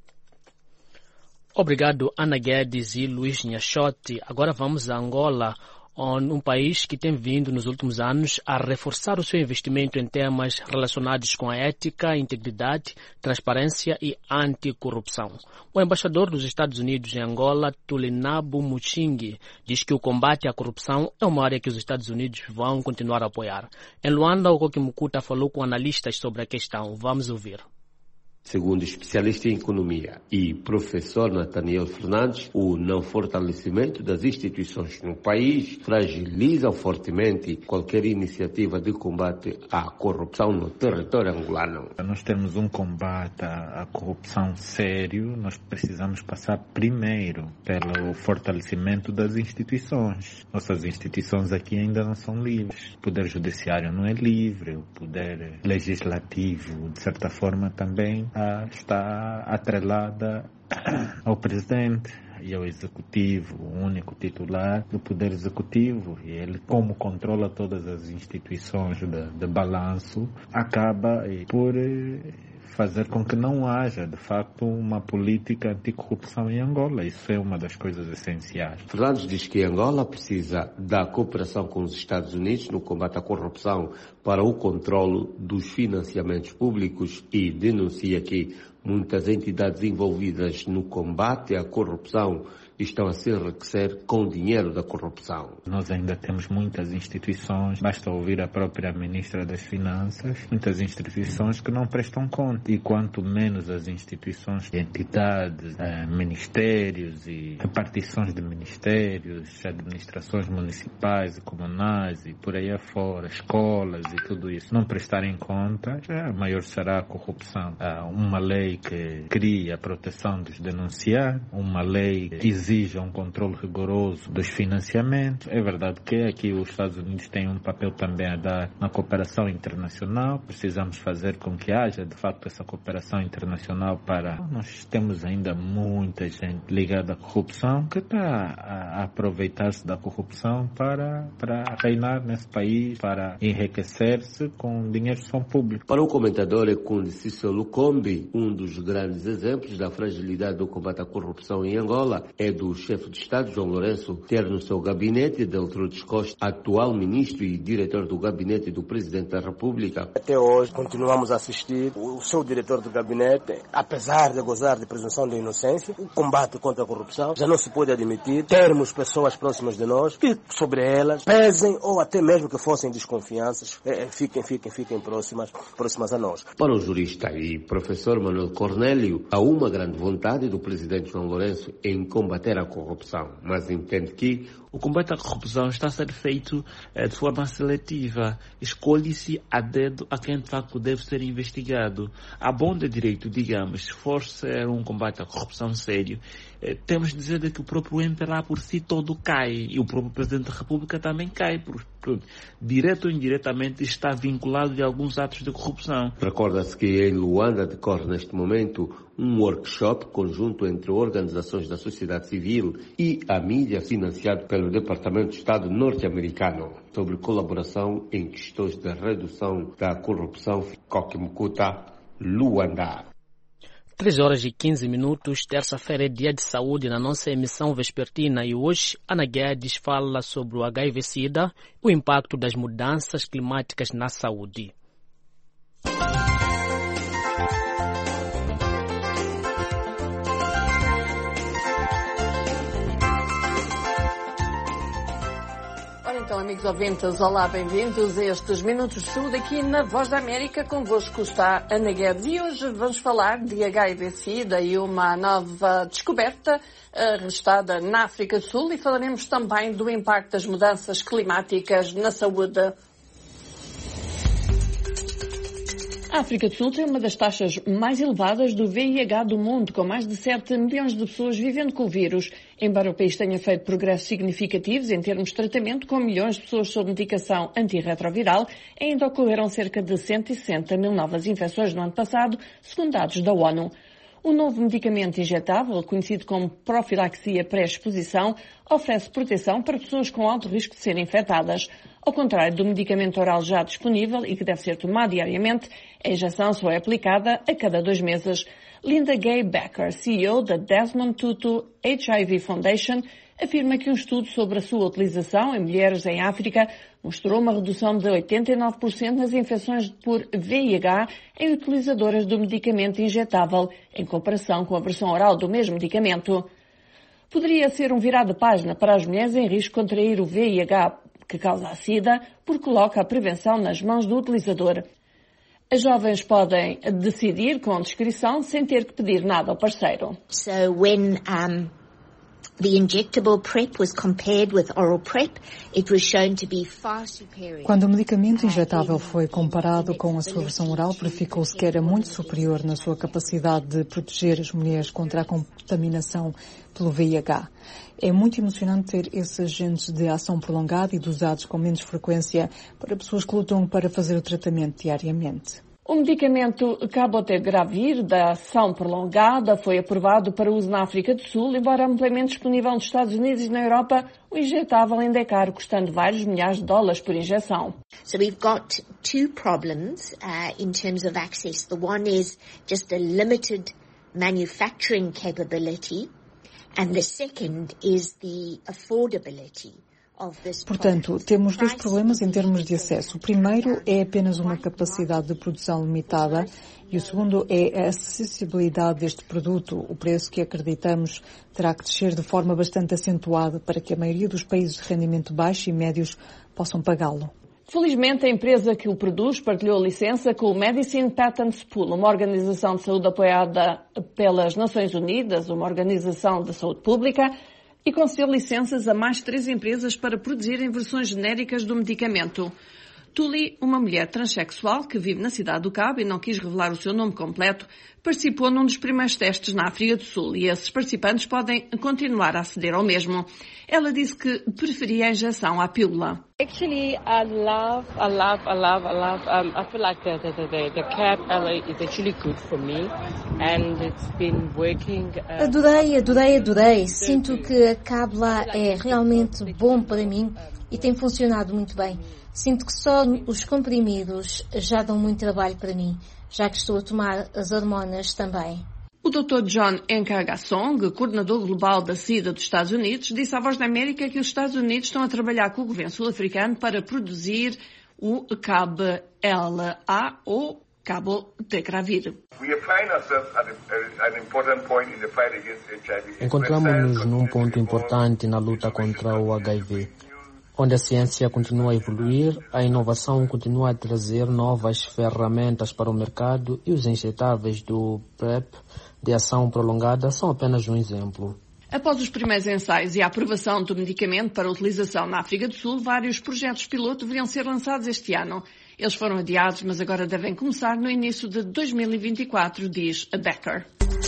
Obrigado, Ana Guedes e Luís Nhachotti. Agora vamos a Angola, um país que tem vindo nos últimos anos a reforçar o seu investimento em temas relacionados com a ética, integridade, transparência e anticorrupção. O embaixador dos Estados Unidos em Angola, Tulinabo Muchingi, diz que o combate à corrupção é uma área que os Estados Unidos vão continuar a apoiar. Em Luanda, o Koki Mukuta falou com analistas sobre a questão. Vamos ouvir. Segundo especialista em economia e professor Nathaniel Fernandes, o não fortalecimento das instituições no país fragiliza fortemente qualquer iniciativa de combate à corrupção no território angolano. Para nós termos um combate à corrupção sério, nós precisamos passar primeiro pelo fortalecimento das instituições. Nossas instituições aqui ainda não são livres. O poder judiciário não é livre, o poder legislativo, de certa forma, também está atrelada ao presidente e ao executivo, o único titular do poder executivo, e ele, como controla todas as instituições de balanço, acaba por fazer com que não haja, de facto, uma política anticorrupção em Angola. Isso é uma das coisas essenciais. Fernandes diz que Angola precisa da cooperação com os Estados Unidos no combate à corrupção para o controle dos financiamentos públicos e denuncia que muitas entidades envolvidas no combate à corrupção estão a se enriquecer com o dinheiro da corrupção. Nós ainda temos muitas instituições, basta ouvir a própria Ministra das Finanças, muitas instituições que não prestam conta. E quanto menos as instituições, entidades, ministérios e repartições de ministérios, administrações municipais e comunais e por aí afora, escolas e tudo isso, não prestarem conta, maior será a corrupção. Uma lei que cria a proteção dos denunciados, uma lei que exija um controle rigoroso dos financiamentos. É verdade que aqui os Estados Unidos têm um papel também a dar na cooperação internacional. Precisamos fazer com que haja, de facto, essa cooperação internacional para... Nós temos ainda muita gente ligada à corrupção que está a aproveitar-se da corrupção para reinar nesse país, para enriquecer-se com dinheiro de som público. Para o comentador Ekundi Cícero Lukombi, um dos grandes exemplos da fragilidade do combate à corrupção em Angola é do chefe de Estado, João Lourenço, ter no seu gabinete Deltrudes Costa, atual ministro e diretor do gabinete do Presidente da República. Até hoje continuamos a assistir o seu diretor do gabinete, apesar de gozar de presunção de inocência, o combate contra a corrupção, já não se pode admitir termos pessoas próximas de nós que sobre elas pesem ou até mesmo que fossem desconfianças, fiquem próximas a nós. Para o jurista e professor Manuel Cornélio, há uma grande vontade do Presidente João Lourenço em combater combater a corrupção, mas entende que o combate à corrupção está a ser feito de forma seletiva. Escolhe-se a dedo a quem de facto deve ser investigado. A bom de direito, digamos, se for ser um combate à corrupção sério, temos de dizer que o próprio MPLA por si todo cai e o próprio Presidente da República também cai, porque direto ou indiretamente está vinculado de alguns atos de corrupção. Recorda-se que em Luanda decorre neste momento um workshop conjunto entre organizações da sociedade civil e a mídia financiado pelo Departamento de Estado norte-americano sobre colaboração em questões de redução da corrupção. Kokimkuta, Luanda. 3h15, terça-feira é dia de saúde na nossa emissão vespertina e hoje Ana Guedes fala sobre o HIV-Sida, o impacto das mudanças climáticas na saúde. Então, amigos ouvintes, olá, bem-vindos a estes Minutos de Saúde aqui na Voz da América. Convosco está Ana Guedes e hoje vamos falar de HIV-Sida e uma nova descoberta registrada na África do Sul e falaremos também do impacto das mudanças climáticas na saúde. A África do Sul tem uma das taxas mais elevadas do VIH do mundo, com mais de 7 milhões de pessoas vivendo com o vírus. Embora o país tenha feito progressos significativos em termos de tratamento, com milhões de pessoas sob medicação antirretroviral, ainda ocorreram cerca de 160 mil novas infecções no ano passado, segundo dados da ONU. O novo medicamento injetável, conhecido como profilaxia pré-exposição, oferece proteção para pessoas com alto risco de serem infectadas. Ao contrário do medicamento oral já disponível e que deve ser tomado diariamente, a injeção só é aplicada a cada 2 meses. Linda Gay Becker, CEO da Desmond Tutu HIV Foundation, afirma que um estudo sobre a sua utilização em mulheres em África mostrou uma redução de 89% nas infecções por VIH em utilizadoras do medicamento injetável, em comparação com a versão oral do mesmo medicamento. Poderia ser um virado de página para as mulheres em risco de contrair o VIH que causa a SIDA, porque coloca a prevenção nas mãos do utilizador. As jovens podem decidir com discrição sem ter que pedir nada ao parceiro. So when the injectable PrEP was compared with oral PrEP, it was shown to be far superior. Quando o medicamento injetável foi comparado com a sua versão oral, verificou-se que era muito superior na sua capacidade de proteger as mulheres contra a contaminação pelo VIH. É muito emocionante ter esses agentes de ação prolongada e dosados com menos frequência para pessoas que lutam para fazer o tratamento diariamente. O medicamento Cabotegravir da ação prolongada foi aprovado para uso na África do Sul, embora amplamente disponível nos Estados Unidos e na Europa, o injetável ainda é caro, custando vários milhares de dólares por injeção. So we've got two problems in terms of access. The one is just a limited manufacturing capability, and the second is the affordability. Portanto, temos 2 problemas em termos de acesso. O primeiro é apenas uma capacidade de produção limitada e o segundo é a acessibilidade deste produto. O preço que acreditamos terá que descer de forma bastante acentuada para que a maioria dos países de rendimento baixo e médios possam pagá-lo. Felizmente, a empresa que o produz partilhou a licença com o Medicine Patents Pool, uma organização de saúde apoiada pelas Nações Unidas, uma organização de saúde pública, e concedeu licenças a mais 3 empresas para produzirem versões genéricas do medicamento. Tuli, uma mulher transexual que vive na cidade do Cabo e não quis revelar o seu nome completo, participou num dos primeiros testes na África do Sul e esses participantes podem continuar a aceder ao mesmo. Ela disse que preferia a injeção à pílula. Actually, I feel like the CAB is actually good for me and it's been working. Adorei. Sinto que a cábula é realmente bom para mim e tem funcionado muito bem. Sinto que só os comprimidos já dão muito trabalho para mim, já que estou a tomar as hormonas também. O Dr. John Nkagassong, coordenador global da SIDA dos Estados Unidos, disse à Voz da América que os Estados Unidos estão a trabalhar com o governo sul-africano para produzir o CAB-LA ou Cabotegravir. Encontramos-nos num ponto importante na luta contra o HIV. Onde a ciência continua a evoluir, a inovação continua a trazer novas ferramentas para o mercado e os injetáveis do PrEP de ação prolongada são apenas um exemplo. Após os primeiros ensaios e a aprovação do medicamento para utilização na África do Sul, vários projetos piloto deveriam ser lançados este ano. Eles foram adiados, mas agora devem começar no início de 2024, diz a Becker.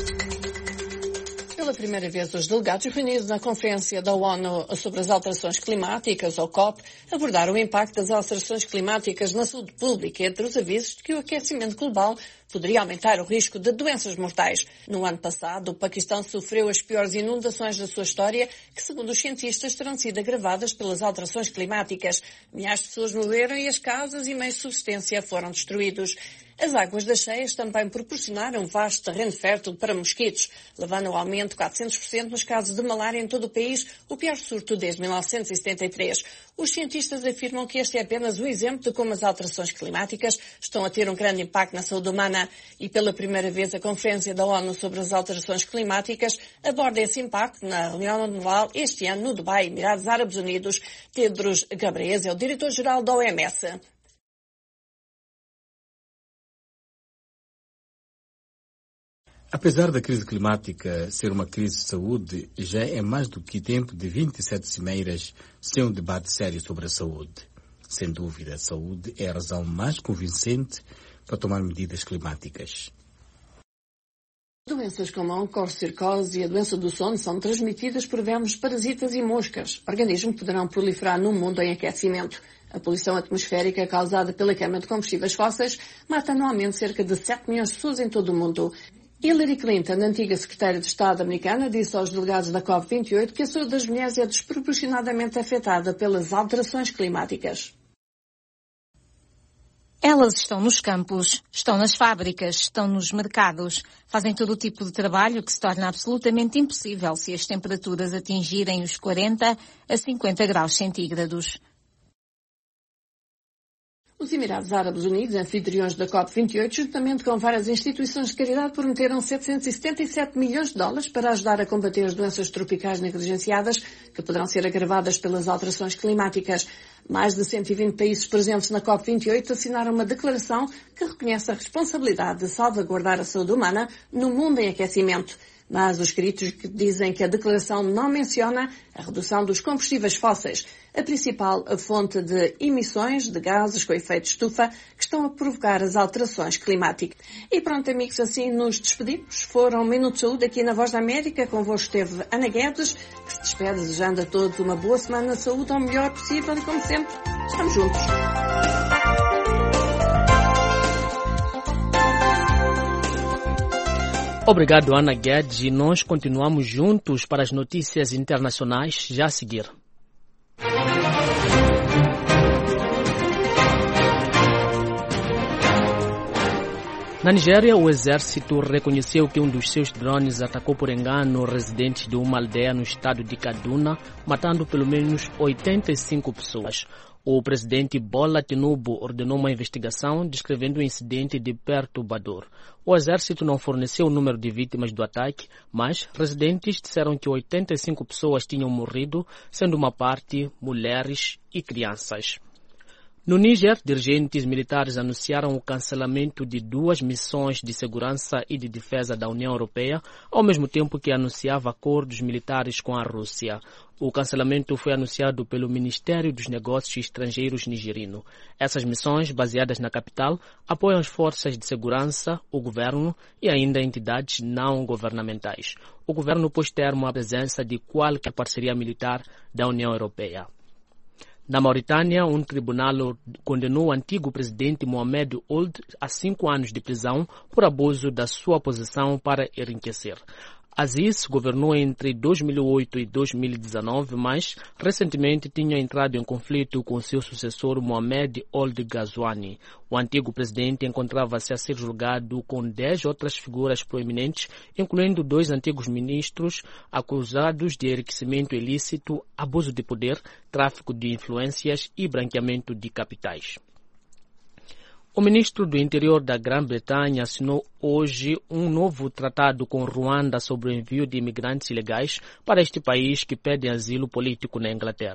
Pela primeira vez, os delegados reunidos na Conferência da ONU sobre as Alterações Climáticas, ou COP, abordaram o impacto das alterações climáticas na saúde pública, entre os avisos de que o aquecimento global poderia aumentar o risco de doenças mortais. No ano passado, o Paquistão sofreu as piores inundações da sua história, que, segundo os cientistas, terão sido agravadas pelas alterações climáticas. Milhares de pessoas morreram e as casas e meios de subsistência foram destruídos. As águas das cheias também proporcionaram um vasto terreno fértil para mosquitos, levando ao aumento de 400% nos casos de malária em todo o país, o pior surto desde 1973. Os cientistas afirmam que este é apenas um exemplo de como as alterações climáticas estão a ter um grande impacto na saúde humana e pela primeira vez a Conferência da ONU sobre as Alterações Climáticas aborda esse impacto na reunião anual este ano no Dubai, Emirados Árabes Unidos. Tedros Ghebreyesus é o diretor-geral da OMS. Apesar da crise climática ser uma crise de saúde, já é mais do que tempo de 27 cimeiras sem um debate sério sobre a saúde. Sem dúvida, a saúde é a razão mais convincente para tomar medidas climáticas. Doenças como a oncocercose e a doença do sono são transmitidas por vermes, parasitas e moscas, organismos que poderão proliferar no mundo em aquecimento. A poluição atmosférica causada pela queima de combustíveis fósseis mata anualmente cerca de 7 milhões de pessoas em todo o mundo. Hillary Clinton, antiga secretária de Estado americana, disse aos delegados da COP28 que a saúde das mulheres é desproporcionadamente afetada pelas alterações climáticas. Elas estão nos campos, estão nas fábricas, estão nos mercados. Fazem todo o tipo de trabalho que se torna absolutamente impossível se as temperaturas atingirem os 40 a 50 graus centígrados. Os Emirados Árabes Unidos, anfitriões da COP28, juntamente com várias instituições de caridade, prometeram 777 milhões de dólares para ajudar a combater as doenças tropicais negligenciadas, que poderão ser agravadas pelas alterações climáticas. Mais de 120 países presentes na COP28 assinaram uma declaração que reconhece a responsabilidade de salvaguardar a saúde humana no mundo em aquecimento. Mas os críticos dizem que a declaração não menciona a redução dos combustíveis fósseis, a principal fonte de emissões de gases com efeito estufa que estão a provocar as alterações climáticas. E pronto, amigos, assim nos despedimos. Foram um Minuto de Saúde aqui na Voz da América. Convosco esteve Ana Guedes, que se despede desejando a todos uma boa semana de saúde ao melhor possível e, como sempre, estamos juntos. Obrigado, Ana Guedes, e nós continuamos juntos para as notícias internacionais já a seguir. Na Nigéria, o exército reconheceu que um dos seus drones atacou por engano residentes de uma aldeia no estado de Kaduna, matando pelo menos 85 pessoas. O presidente Bola Tinubu ordenou uma investigação descrevendo o incidente de perturbador. O exército não forneceu o número de vítimas do ataque, mas residentes disseram que 85 pessoas tinham morrido, sendo uma parte mulheres e crianças. No Níger, dirigentes militares anunciaram o cancelamento de 2 missões de segurança e de defesa da União Europeia, ao mesmo tempo que anunciava acordos militares com a Rússia. O cancelamento foi anunciado pelo Ministério dos Negócios Estrangeiros nigerino. Essas missões, baseadas na capital, apoiam as forças de segurança, o governo e ainda entidades não governamentais. O governo pôs termo à presença de qualquer parceria militar da União Europeia. Na Mauritânia, um tribunal condenou o antigo presidente Mohamed Ould a 5 anos de prisão por abuso da sua posição para enriquecer. Aziz governou entre 2008 e 2019, mas recentemente tinha entrado em conflito com seu sucessor Mohamed Ould Ghazouani. O antigo presidente encontrava-se a ser julgado com 10 outras figuras proeminentes, incluindo 2 antigos ministros acusados de enriquecimento ilícito, abuso de poder, tráfico de influências e branqueamento de capitais. O ministro do Interior da Grã-Bretanha assinou hoje um novo tratado com Ruanda sobre o envio de imigrantes ilegais para este país que pedem asilo político na Inglaterra.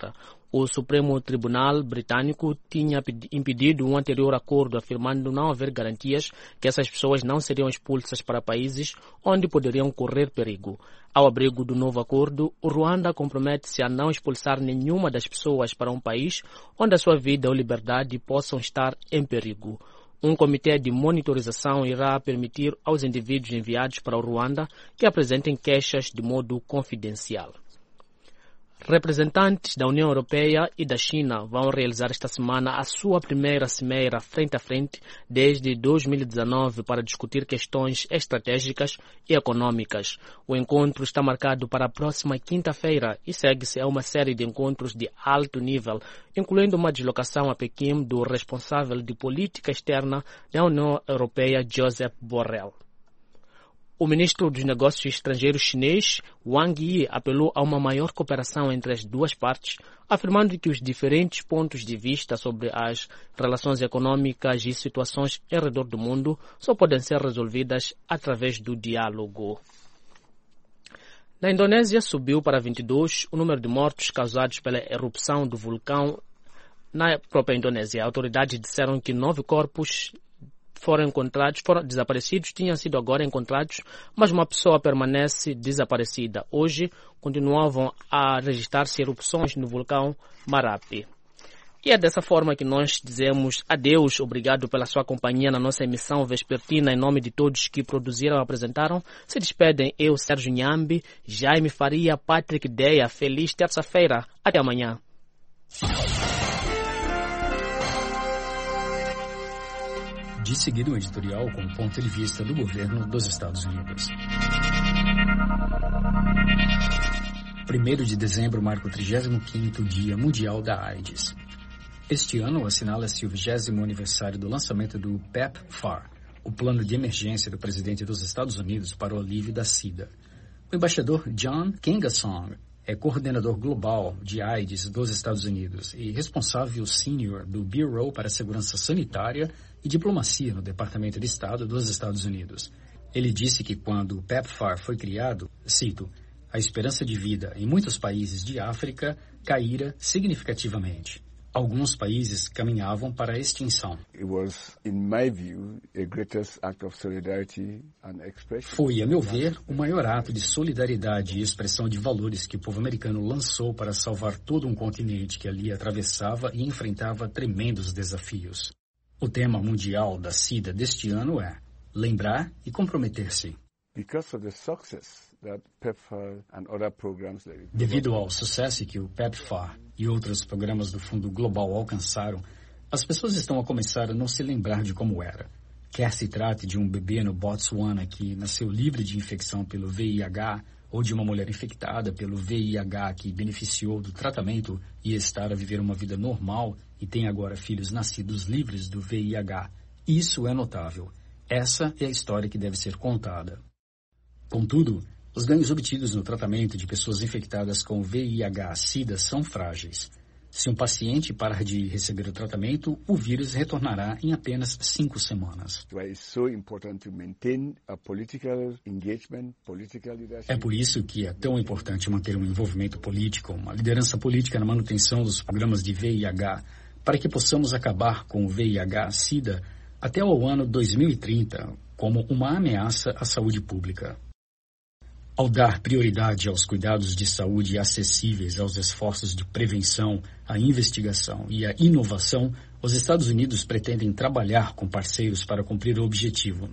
O Supremo Tribunal Britânico tinha impedido um anterior acordo, afirmando não haver garantias que essas pessoas não seriam expulsas para países onde poderiam correr perigo. Ao abrigo do novo acordo, o Ruanda compromete-se a não expulsar nenhuma das pessoas para um país onde a sua vida ou liberdade possam estar em perigo. Um comitê de monitorização irá permitir aos indivíduos enviados para o Ruanda que apresentem queixas de modo confidencial. Representantes da União Europeia e da China vão realizar esta semana a sua primeira cimeira frente a frente desde 2019 para discutir questões estratégicas e econômicas. O encontro está marcado para a próxima quinta-feira e segue-se a uma série de encontros de alto nível, incluindo uma deslocação a Pequim do responsável de política externa da União Europeia, Josep Borrell. O ministro dos Negócios Estrangeiros chinês, Wang Yi, apelou a uma maior cooperação entre as duas partes, afirmando que os diferentes pontos de vista sobre as relações econômicas e situações ao redor do mundo só podem ser resolvidas através do diálogo. Na Indonésia, subiu para 22 o número de mortos causados pela erupção do vulcão na própria Indonésia. Autoridades disseram que 9 corpos foram desaparecidos, tinham sido agora encontrados, mas uma pessoa permanece desaparecida. Hoje, continuavam a registrar-se erupções no vulcão Marapi. E é dessa forma que nós dizemos adeus, obrigado pela sua companhia na nossa emissão vespertina, em nome de todos que produziram e apresentaram. Se despedem eu, Sérgio Nhambi, Jaime Faria, Patrick Deia. Feliz terça-feira. Até amanhã. De seguida, um editorial com o ponto de vista do governo dos Estados Unidos. 1º de dezembro marca o 35º Dia Mundial da AIDS. Este ano assinala-se o 20º aniversário do lançamento do PEPFAR, o plano de emergência do presidente dos Estados Unidos para o alívio da SIDA. O embaixador John Kingasong é coordenador global de AIDS dos Estados Unidos e responsável sênior do Bureau para a Segurança Sanitária e Diplomacia no Departamento de Estado dos Estados Unidos. Ele disse que quando o PEPFAR foi criado, cito, a esperança de vida em muitos países de África caíra significativamente. Alguns países caminhavam para a extinção. Foi, a meu ver, o maior ato de solidariedade e expressão de valores que o povo americano lançou para salvar todo um continente que ali atravessava e enfrentava tremendos desafios. O tema mundial da SIDA deste ano é lembrar e comprometer-se. Devido ao sucesso que o PEPFAR e outros programas do Fundo Global alcançaram, as pessoas estão a começar a não se lembrar de como era. Quer se trate de um bebê no Botsuana que nasceu livre de infecção pelo VIH, ou de uma mulher infectada pelo VIH que beneficiou do tratamento e está a viver uma vida normal e tem agora filhos nascidos livres do VIH. Isso é notável. Essa é a história que deve ser contada. Contudo, os ganhos obtidos no tratamento de pessoas infectadas com VIH-Sida são frágeis. Se um paciente parar de receber o tratamento, o vírus retornará em apenas 5 semanas. É por isso que é tão importante manter um envolvimento político, uma liderança política na manutenção dos programas de VIH, para que possamos acabar com o VIH-Sida até o ano 2030, como uma ameaça à saúde pública. Ao dar prioridade aos cuidados de saúde acessíveis aos esforços de prevenção, à investigação e à inovação, os Estados Unidos pretendem trabalhar com parceiros para cumprir o objetivo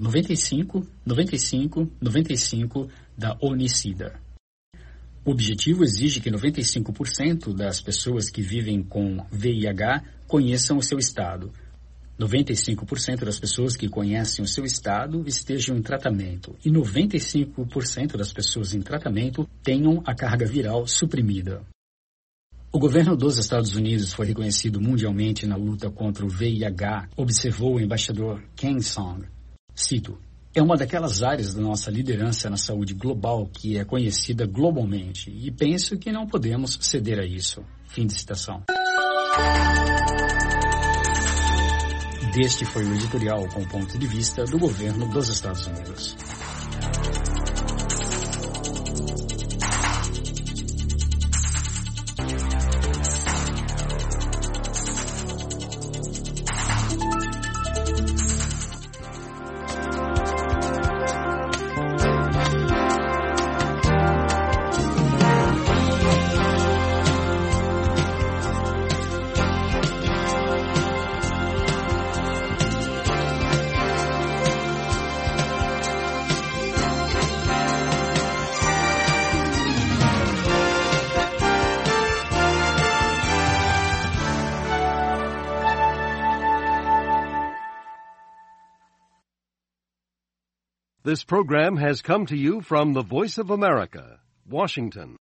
95-95-95 da ONU-SIDA. O objetivo exige que 95% das pessoas que vivem com VIH conheçam o seu estado. 95% das pessoas que conhecem o seu estado estejam em tratamento e 95% das pessoas em tratamento tenham a carga viral suprimida. O governo dos Estados Unidos foi reconhecido mundialmente na luta contra o VIH, observou o embaixador Kang Song. Cito, é uma daquelas áreas da nossa liderança na saúde global que é conhecida globalmente e penso que não podemos ceder a isso. Fim de citação. Este foi o editorial com o ponto de vista do governo dos Estados Unidos. This program has come to you from the Voice of America, Washington.